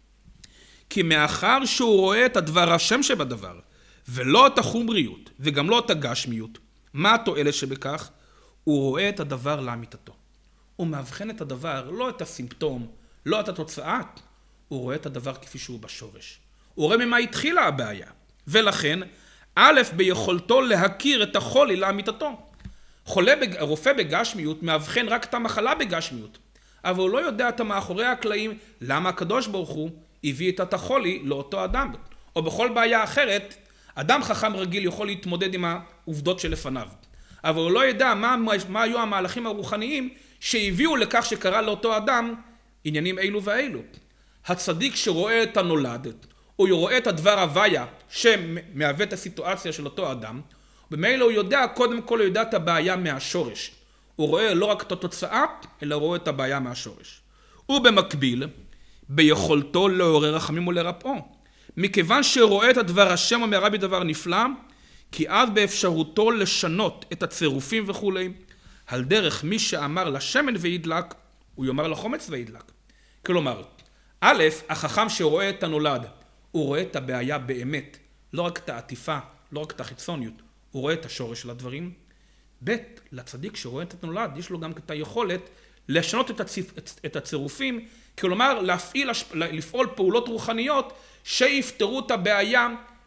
כי מאחר שהוא רואה את הדבר השם שבדבר, ולא את החומריות, וגם לא את הגשמיות, מה התועלת שבכך? הוא רואה את הדבר לאמיתתו. הוא מאבחן את הדבר, לא את הסימפטום, לא את התוצאה, הוא רואה את הדבר כפי שהוא בשורש. הוא רואה ממה התחילה הבעיה. ולכן, א', ביכולתו להכיר את החולי לאמיתתו. חולה, רופא בגשמיות מאבחן רק את המחלה בגשמיות, אבל הוא לא יודע את המאחורי הקלעים, למה הקדוש ברוך הוא הביא את החולי לאותו אדם. או בכל בעיה אחרת, אדם חכם רגיל יכול להתמודד עם העובדות שלפניו. אבל הוא לא ידע מה, מה היו המהלכים הרוחניים שהביאו לכך שקרה לאותו אדם עניינים אילו ואילו. הצדיק שרואה את הנולד, הוא רואה את הדבר הוויה שמהווה את הסיטואציה של אותו אדם, במילא הוא יודע, קודם כל הוא יודע את הבעיה מהשורש. הוא רואה לא רק את התוצאה, אלא רואה את הבעיה מהשורש. ובמקביל, ביכולתו לעורר רחמים ולרפאו. מכיוון שרואה את הדבר השם אומר רבי דבר נפלא, כי אז באפשרותו לשנות את הצירופים וכו'. על דרך מי שאמר לשמן וידלק, הוא יאמר לחומץ וידלק. כלומר, א', החכם שרואה את הנולד, הוא רואה את הבעיה באמת, לא רק את העטיפה, לא רק את החיצוניות, הוא רואה את השורש של הדברים. ב', לצדיק שרואה את הנולד, יש לו גם את היכולת לשנות את, הציפ... את הצירופים, כלומר, להפעיל, לפעול פעולות רוחניות שיפתרו את הבעיה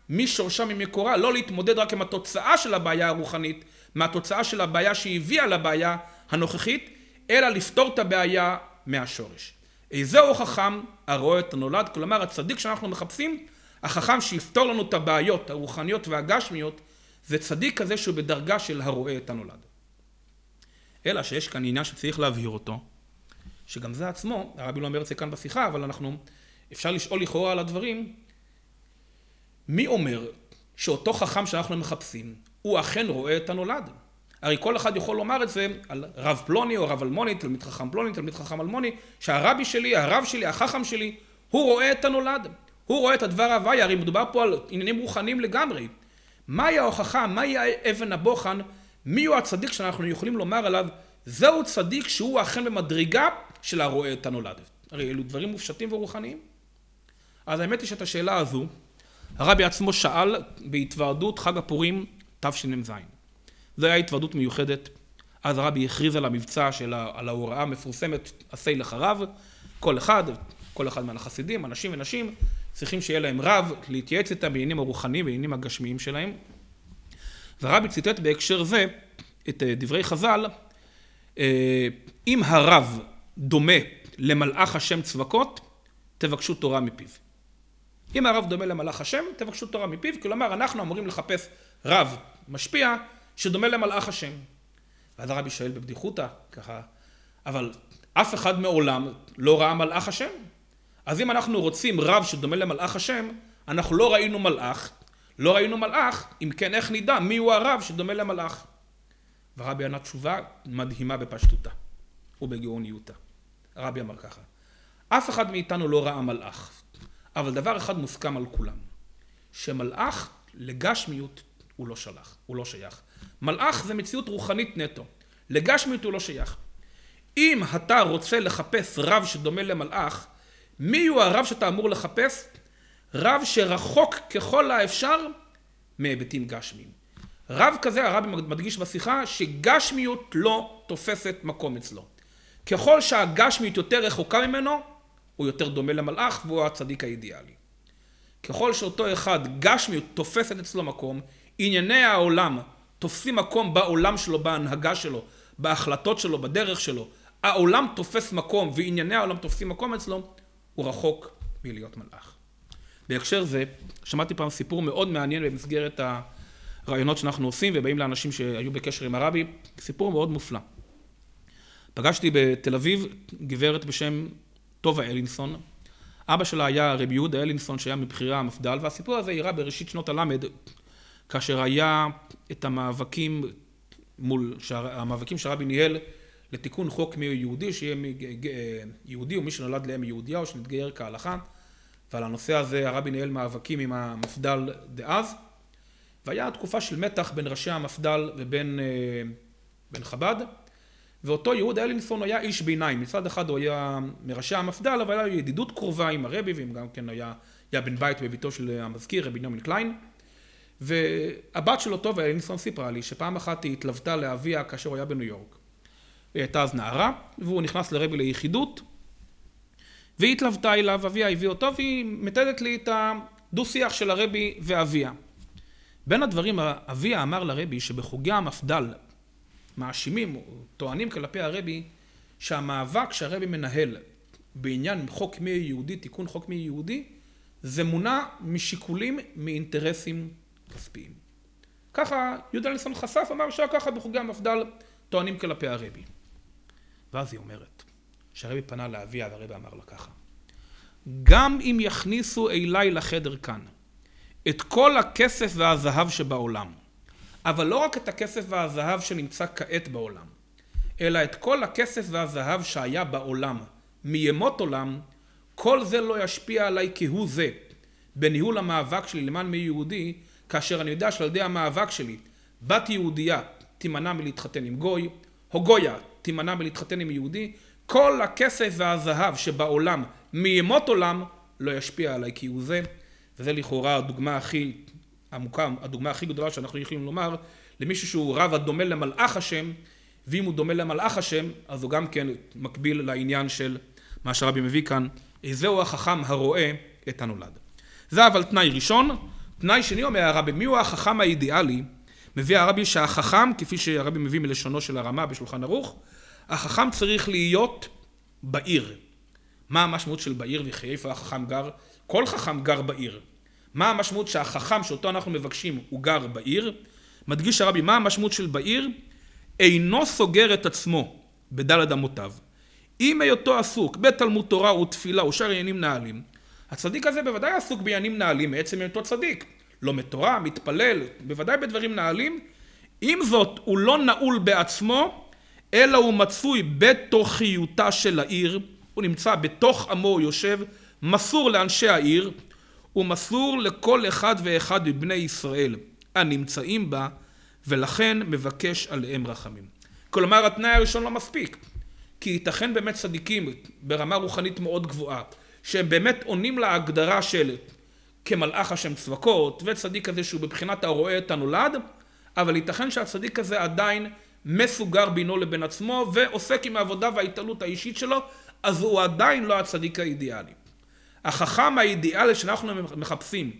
משורשה ממקורה, לא להתמודד רק עם התוצאה של הבעיה הרוחנית, מהתוצאה של הבעיה שהביאה לבעיה הנוכחית, אלא לפתור את הבעיה מהשורש. איזהו חכם הרואה את הנולד, כלומר הצדיק שאנחנו מחפשים, החכם שיפתור לנו את הבעיות הרוחניות והגשמיות, זה צדיק כזה שהוא בדרגה של הרואה את הנולד. אלא שיש כאן עניין שצריך להבהיר אותו, שגם זה עצמו, הרבי לא אומר את זה כאן בשיחה, אבל אנחנו, אפשר לשאול לכאורה על הדברים, מי אומר שאותו חכם שאנחנו מחפשים, הוא אכן רואה את הנולד? הרי כל אחד יכול לומר את זה על רב פלוני או רב אלמוני, תלמיד חכם פלוני, תלמיד חכם אלמוני, שהרבי שלי, הרב שלי, החכם שלי, הוא רואה את הנולד. הוא רואה את הדבר ההוויה, הרי מדובר פה על עניינים רוחניים לגמרי. מהי ההוכחה, מהי אבן הבוחן, מי הוא הצדיק שאנחנו יכולים לומר עליו, זהו צדיק שהוא אכן במדרגה של הרואה את הנולד. הרי אלו דברים מופשטים ורוחניים. אז האמת היא שאת השאלה הזו, הרבי עצמו שאל בהתוועדות חג הפורים תשמ"ז. זו הייתה התוועדות מיוחדת. אז הרבי הכריז על המבצע של על ההוראה המפורסמת, עשה לך רב. כל אחד, כל אחד מהחסידים, אנשים ונשים, צריכים שיהיה להם רב, להתייעץ איתם בעניינים הרוחניים ובעניינים הגשמיים שלהם. והרבי ציטט בהקשר זה את דברי חז"ל, אם הרב דומה למלאך השם צבקות, תבקשו תורה מפיו. אם הרב דומה למלאך השם, תבקשו תורה מפיו, כלומר אנחנו אמורים לחפש רב משפיע שדומה למלאך השם. ואז הרבי שואל בבדיחותא, ככה, אבל אף אחד מעולם לא ראה מלאך השם. אז אם אנחנו רוצים רב שדומה למלאך השם, אנחנו לא ראינו מלאך, לא ראינו מלאך, אם כן איך נדע מי הוא הרב שדומה למלאך. והרבי ענה תשובה מדהימה בפשטותה ובגאוניותה. הרבי אמר ככה, אף אחד מאיתנו לא ראה מלאך, אבל דבר אחד מוסכם על כולם, שמלאך לגשמיות הוא לא שלח, הוא לא שייך. מלאך זה מציאות רוחנית נטו, לגשמיות הוא לא שייך. אם אתה רוצה לחפש רב שדומה למלאך, מי הוא הרב שאתה אמור לחפש? רב שרחוק ככל האפשר מהיבטים גשמיים. רב כזה, הרבי מדגיש בשיחה, שגשמיות לא תופסת מקום אצלו. ככל שהגשמיות יותר רחוקה ממנו, הוא יותר דומה למלאך והוא הצדיק האידיאלי. ככל שאותו אחד גשמיות תופסת אצלו מקום, ענייני העולם תופסים מקום בעולם שלו, בהנהגה שלו, בהחלטות שלו, בדרך שלו, העולם תופס מקום וענייני העולם תופסים מקום אצלו, הוא רחוק מלהיות מלאך. בהקשר זה, שמעתי פעם סיפור מאוד מעניין במסגרת הרעיונות שאנחנו עושים ובאים לאנשים שהיו בקשר עם הרבי, סיפור מאוד מופלא. פגשתי בתל אביב גברת בשם טובה אלינסון, אבא שלה היה רבי יהודה אלינסון שהיה מבחירי המפד"ל, והסיפור הזה אירע בראשית שנות הלמד, כאשר היה את המאבקים מול, המאבקים שהרבי ניהל לתיקון חוק מי יהודי, שיהיה יהודי או מי שנולד לאם יהודיה או שנתגייר כהלכה, ועל הנושא הזה הרבי ניהל מאבקים עם המפד"ל דאז, והיה תקופה של מתח בין ראשי המפד"ל ובין בין חב"ד, ואותו יהודה אלינסון היה איש ביניים, מצד אחד הוא היה מראשי המפד"ל, אבל היה ידידות קרובה עם הרבי, וגם כן היה, היה בן בית בביתו של המזכיר, רבי בנימין קליין, והבת שלו טובה אלינסון סיפרה לי שפעם אחת היא התלוותה לאביה כאשר הוא היה בניו יורק. היא הייתה אז נערה, והוא נכנס לרבי ליחידות, והיא התלוותה אליו, אביה הביא אותו, והיא מתארת לי את הדו-שיח של הרבי ואביה. בין הדברים, אביה אמר לרבי שבחוגי המפד"ל, מאשימים או טוענים כלפי הרבי, שהמאבק שהרבי מנהל בעניין חוק מי יהודי, תיקון חוק מי יהודי, זה מונע משיקולים מאינטרסים כספיים. ככה יהודה אלינסון חשף, אמר שככה בחוגי המפד"ל טוענים כלפי הרבי. ואז היא אומרת, שהרבי פנה לאביה והרבי אמר לה ככה, גם אם יכניסו אליי לחדר כאן את כל הכסף והזהב שבעולם, אבל לא רק את הכסף והזהב שנמצא כעת בעולם, אלא את כל הכסף והזהב שהיה בעולם, מימות עולם, כל זה לא ישפיע עליי כהוא זה, בניהול המאבק שלי למען מי יהודי, כאשר אני יודע שעל ידי המאבק שלי, בת יהודייה תימנע מלהתחתן עם גוי, או גויה תימנע מלהתחתן עם יהודי, כל הכסף והזהב שבעולם, מימות עולם, לא ישפיע עליי כהוא זה, וזה לכאורה הדוגמה הכי עמוקה, הדוגמה הכי גדולה שאנחנו יכולים לומר, למישהו שהוא רב הדומה למלאך השם, ואם הוא דומה למלאך השם, אז הוא גם כן מקביל לעניין של מה שהרבי מביא כאן, זהו החכם הרואה את הנולד. זה אבל תנאי ראשון, תנאי שני אומר הרבי, מי הוא החכם האידיאלי? מביא הרבי שהחכם, כפי שהרבי מביא מלשונו של הרמה בשולחן ערוך, החכם צריך להיות בעיר. מה המשמעות של בעיר וכי איפה החכם גר? כל חכם גר בעיר. מה המשמעות שהחכם שאותו אנחנו מבקשים הוא גר בעיר? מדגיש הרבי, מה המשמעות של בעיר? אינו סוגר את עצמו בדלת אמותיו. אם היותו עסוק בתלמוד תורה ותפילה ושאר עניינים נעלים, הצדיק הזה בוודאי עסוק בעניינים נעלים מעצם היותו צדיק. לומד תורה, מתפלל, בוודאי בדברים נעלים. עם זאת, הוא לא נעול בעצמו, אלא הוא מצוי בתוכיותה של העיר, הוא נמצא בתוך עמו, הוא יושב, מסור לאנשי העיר, הוא מסור לכל אחד ואחד מבני ישראל הנמצאים בה, ולכן מבקש עליהם רחמים. כלומר, התנאי הראשון לא מספיק, כי ייתכן באמת צדיקים ברמה רוחנית מאוד גבוהה, שהם באמת עונים להגדרה של כמלאך השם צבקות, וצדיק הזה שהוא בבחינת הרואה את הנולד, אבל ייתכן שהצדיק הזה עדיין מסוגר בינו לבין עצמו, ועוסק עם העבודה וההתעלות האישית שלו, אז הוא עדיין לא הצדיק האידיאלי. החכם האידיאלי שאנחנו מחפשים,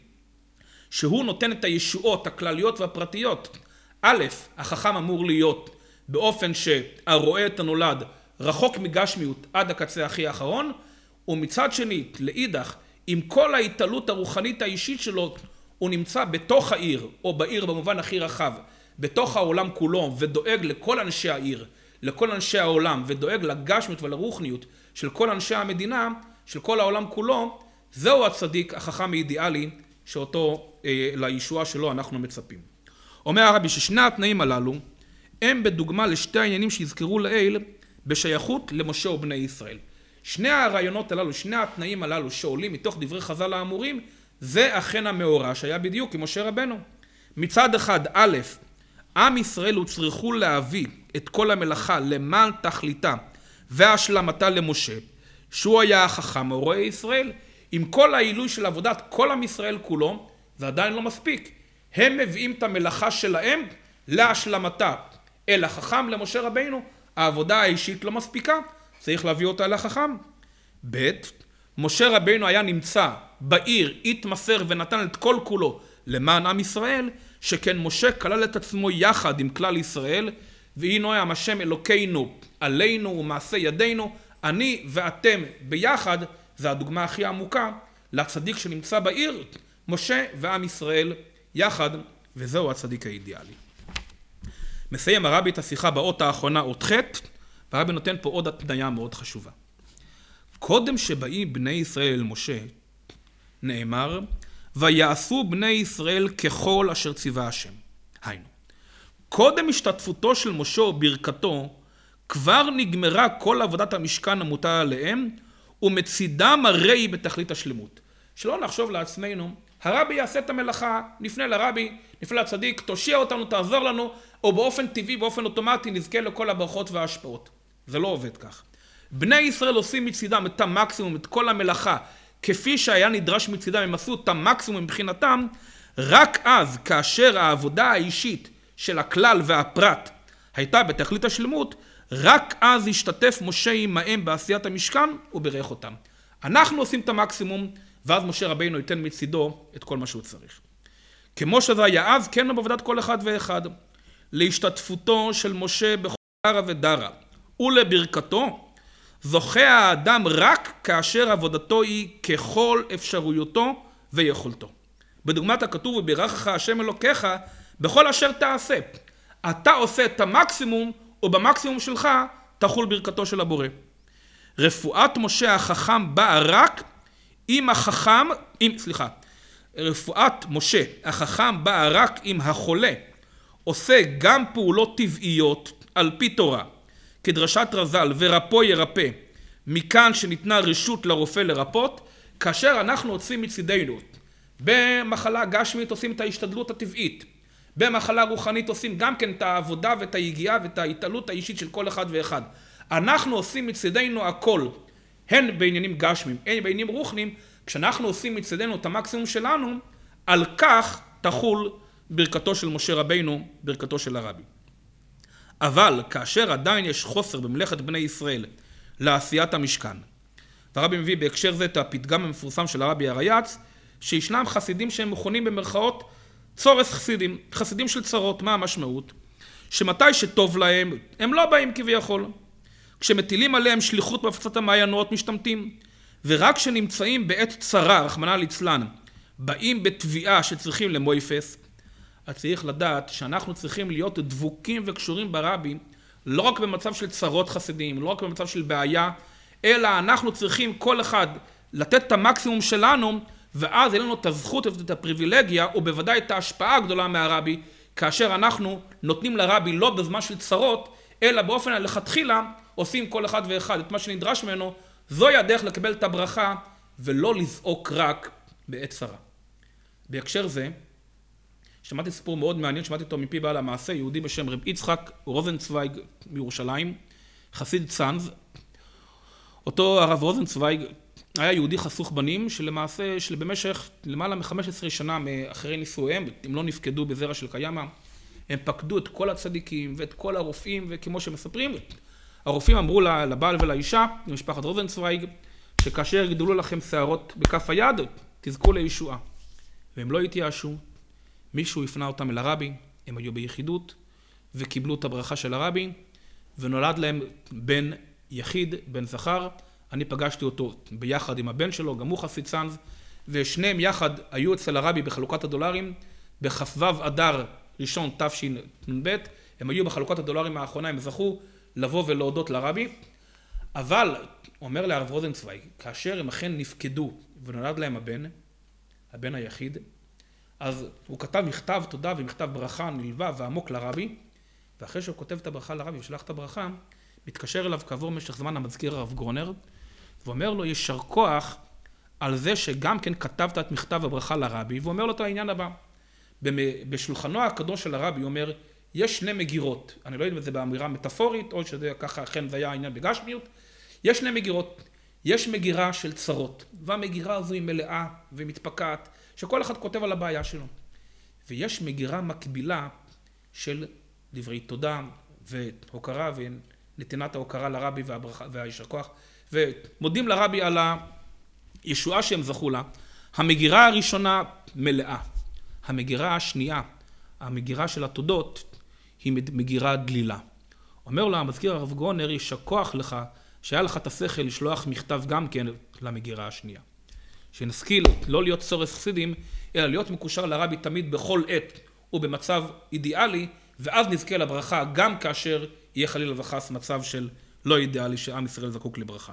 שהוא נותן את הישועות הכלליות והפרטיות, א', החכם אמור להיות באופן שהרואה את הנולד רחוק מגשמיות עד הקצה הכי האחרון, ומצד שני, לאידך, עם כל ההתעלות הרוחנית האישית שלו, הוא נמצא בתוך העיר, או בעיר במובן הכי רחב, בתוך העולם כולו, ודואג לכל אנשי העיר, לכל אנשי העולם, ודואג לגשמיות ולרוחניות של כל אנשי המדינה, של כל העולם כולו, זהו הצדיק החכם האידיאלי, שאותו, אה, לישועה שלו אנחנו מצפים. אומר הרבי ששני התנאים הללו, הם בדוגמה לשתי העניינים שהזכרו לעיל, בשייכות למשה ובני ישראל. שני הרעיונות הללו, שני התנאים הללו שעולים מתוך דברי חז"ל האמורים, זה אכן המאורע שהיה בדיוק עם משה רבנו. מצד אחד, א', עם ישראל הוצרכו להביא את כל המלאכה למען תכליתה והשלמתה למשה, שהוא היה החכם הרואה ישראל. עם כל העילוי של עבודת כל עם ישראל כולו, זה עדיין לא מספיק. הם מביאים את המלאכה שלהם להשלמתה. אל החכם למשה רבנו, העבודה האישית לא מספיקה, צריך להביא אותה לחכם. ב', משה רבנו היה נמצא בעיר, התמסר ונתן את כל כולו למען עם ישראל, שכן משה כלל את עצמו יחד עם כלל ישראל, והנה עם השם אלוקינו עלינו ומעשה ידינו, אני ואתם ביחד, זה הדוגמה הכי עמוקה לצדיק שנמצא בעיר, משה ועם ישראל יחד, וזהו הצדיק האידיאלי. מסיים הרבי את השיחה באות האחרונה, אות ח', והרבי נותן פה עוד התניה מאוד חשובה. קודם שבאים בני ישראל אל משה, נאמר, ויעשו בני ישראל ככל אשר ציווה השם. היינו, קודם השתתפותו של משה וברכתו, כבר נגמרה כל עבודת המשכן המוטל עליהם, ומצידם הרי בתכלית השלמות. שלא נחשוב לעצמנו, הרבי יעשה את המלאכה, נפנה לרבי, נפנה לצדיק, תושיע אותנו, תעזור לנו, או באופן טבעי, באופן אוטומטי, נזכה לכל הברכות וההשפעות. זה לא עובד כך. בני ישראל עושים מצידם את המקסימום, את כל המלאכה, כפי שהיה נדרש מצידם, הם עשו את המקסימום מבחינתם, רק אז, כאשר העבודה האישית של הכלל והפרט הייתה בתכלית השלמות, רק אז השתתף משה עמהם בעשיית המשכן וברך אותם. אנחנו עושים את המקסימום, ואז משה רבינו ייתן מצידו את כל מה שהוא צריך. כמו שזה היה אז, כן בעבודת כל אחד ואחד. להשתתפותו של משה בכל דרה ודרה, ולברכתו, זוכה האדם רק כאשר עבודתו היא ככל אפשרויותו ויכולתו. בדוגמת הכתוב, ובירכך השם אלוקיך בכל אשר תעשה. אתה עושה את המקסימום, ובמקסימום שלך תחול ברכתו של הבורא. רפואת משה החכם באה רק אם החכם, אם, סליחה, רפואת משה החכם באה רק אם החולה עושה גם פעולות טבעיות על פי תורה, כדרשת רז"ל, ורפו ירפא, מכאן שניתנה רשות לרופא לרפות, כאשר אנחנו עושים מצידנו. במחלה גשמית עושים את ההשתדלות הטבעית, במחלה רוחנית עושים גם כן את העבודה ואת היגיעה ואת ההתעלות האישית של כל אחד ואחד. אנחנו עושים מצידנו הכל, הן בעניינים גשמיים, הן בעניינים רוחניים, כשאנחנו עושים מצידנו את המקסימום שלנו, על כך תחול ברכתו של משה רבינו, ברכתו של הרבי. אבל כאשר עדיין יש חוסר במלאכת בני ישראל לעשיית המשכן, והרבי מביא בהקשר זה את הפתגם המפורסם של הרבי הרייץ, שישנם חסידים שהם מכונים במרכאות צורס חסידים, חסידים של צרות. מה המשמעות? שמתי שטוב להם, הם לא באים כביכול. כשמטילים עליהם שליחות בהפצת המעיינות משתמטים, ורק כשנמצאים בעת צרה, רחמנא ליצלן, באים בתביעה שצריכים למויפס. אז צריך לדעת שאנחנו צריכים להיות דבוקים וקשורים ברבי, לא רק במצב של צרות חסידים, לא רק במצב של בעיה, אלא אנחנו צריכים כל אחד לתת את המקסימום שלנו, ואז אין לנו את הזכות ואת הפריבילגיה, ובוודאי את ההשפעה הגדולה מהרבי, כאשר אנחנו נותנים לרבי לא בזמן של צרות, אלא באופן הלכתחילה עושים כל אחד ואחד את מה שנדרש ממנו. זוהי הדרך לקבל את הברכה, ולא לזעוק רק בעת צרה. בהקשר זה, שמעתי סיפור מאוד מעניין, שמעתי אותו מפי בעל המעשה, יהודי בשם רב יצחק רוזנצוויג מירושלים, חסיד צאנז. אותו הרב רוזנצוויג היה יהודי חסוך בנים, שלמעשה, שבמשך למעלה מ-חמש עשרה שנה אחרי נישואיהם, אם לא נפקדו בזרע של קיימא, הם פקדו את כל הצדיקים ואת כל הרופאים, וכמו שמספרים, הרופאים אמרו לבעל ולאישה, למשפחת רוזנצוויג, שכאשר יגדלו לכם שערות בכף היד, תזכו לישועה. והם לא התייאשו, מישהו הפנה אותם אל הרבי, הם היו ביחידות, וקיבלו את הברכה של הרבי, ונולד להם בן יחיד, בן זכר. אני פגשתי אותו ביחד עם הבן שלו, גם הוא חסיד צאנז, ושניהם יחד היו אצל הרבי בחלוקת הדולרים, בכ"ו אדר ראשון תשנ"ב, הם היו בחלוקת הדולרים האחרונה, הם זכו לבוא ולהודות לרבי. אבל, אומר להרב רוזנצוויג, כאשר הם אכן נפקדו ונולד להם הבן, הבן היחיד, אז הוא כתב מכתב תודה ומכתב ברכה נלווה ועמוק לרבי, ואחרי שהוא כותב את הברכה לרבי ושלח את הברכה, מתקשר אליו כעבור משך זמן המזכיר הרב גרונר, ואומר לו יישר כוח על זה שגם כן כתבת את מכתב הברכה לרבי, ואומר לו את העניין הבא. בשולחנו הקדוש של הרבי אומר, יש שני מגירות, אני לא יודע אם זה באמירה מטאפורית, או שזה ככה אכן זה היה העניין בגשמיות, יש שני מגירות, יש מגירה של צרות, והמגירה הזו היא מלאה ומתפקעת, שכל אחד כותב על הבעיה שלו. ויש מגירה מקבילה של דברי תודה והוקרה ונתינת ההוקרה לרבי והברכה והיישר כוח, ומודים לרבי על הישועה שהם זכו לה. המגירה הראשונה מלאה, המגירה השנייה, המגירה של התודות, היא מגירה דלילה. אומר לו המזכיר הרב גרונר, יישר כוח לך שהיה לך את השכל לשלוח מכתב גם כן למגירה השנייה. שנשכיל לא להיות צורס חסידים, אלא להיות מקושר לרבי תמיד בכל עת ובמצב אידיאלי, ואז נזכה לברכה גם כאשר יהיה חלילה וחס מצב של לא אידיאלי שעם ישראל זקוק לברכה.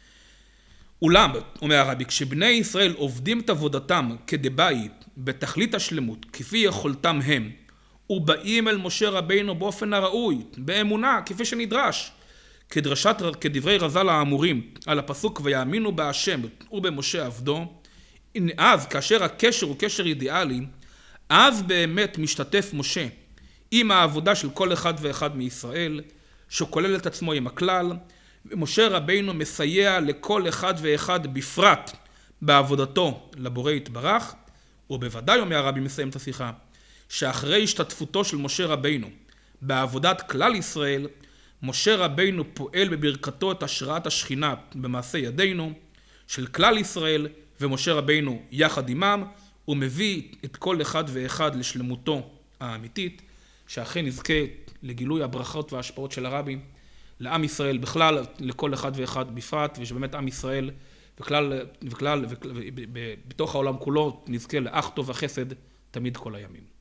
אולם, אומר הרבי, כשבני ישראל עובדים את עבודתם כדבעי בתכלית השלמות, כפי יכולתם הם, ובאים אל משה רבינו באופן הראוי, באמונה, כפי שנדרש, כדרשת, כדברי רז"ל האמורים על הפסוק ויאמינו בהשם ובמשה עבדו, אז כאשר הקשר הוא קשר אידיאלי, אז באמת משתתף משה עם העבודה של כל אחד ואחד מישראל, שכולל את עצמו עם הכלל, ומשה רבינו מסייע לכל אחד ואחד בפרט בעבודתו לבורא יתברך, ובוודאי אומר הרבי מסיים את השיחה, שאחרי השתתפותו של משה רבינו בעבודת כלל ישראל, משה רבינו פועל בברכתו את השראת השכינה במעשה ידינו של כלל ישראל, ומשה רבינו יחד עמם, הוא מביא את כל אחד ואחד לשלמותו האמיתית, שאכן נזכה לגילוי הברכות וההשפעות של הרבי, לעם ישראל בכלל, לכל אחד ואחד בפרט, ושבאמת עם ישראל וכלל, וכלל, וכלל, בתוך העולם כולו נזכה לאח טוב וחסד תמיד כל הימים.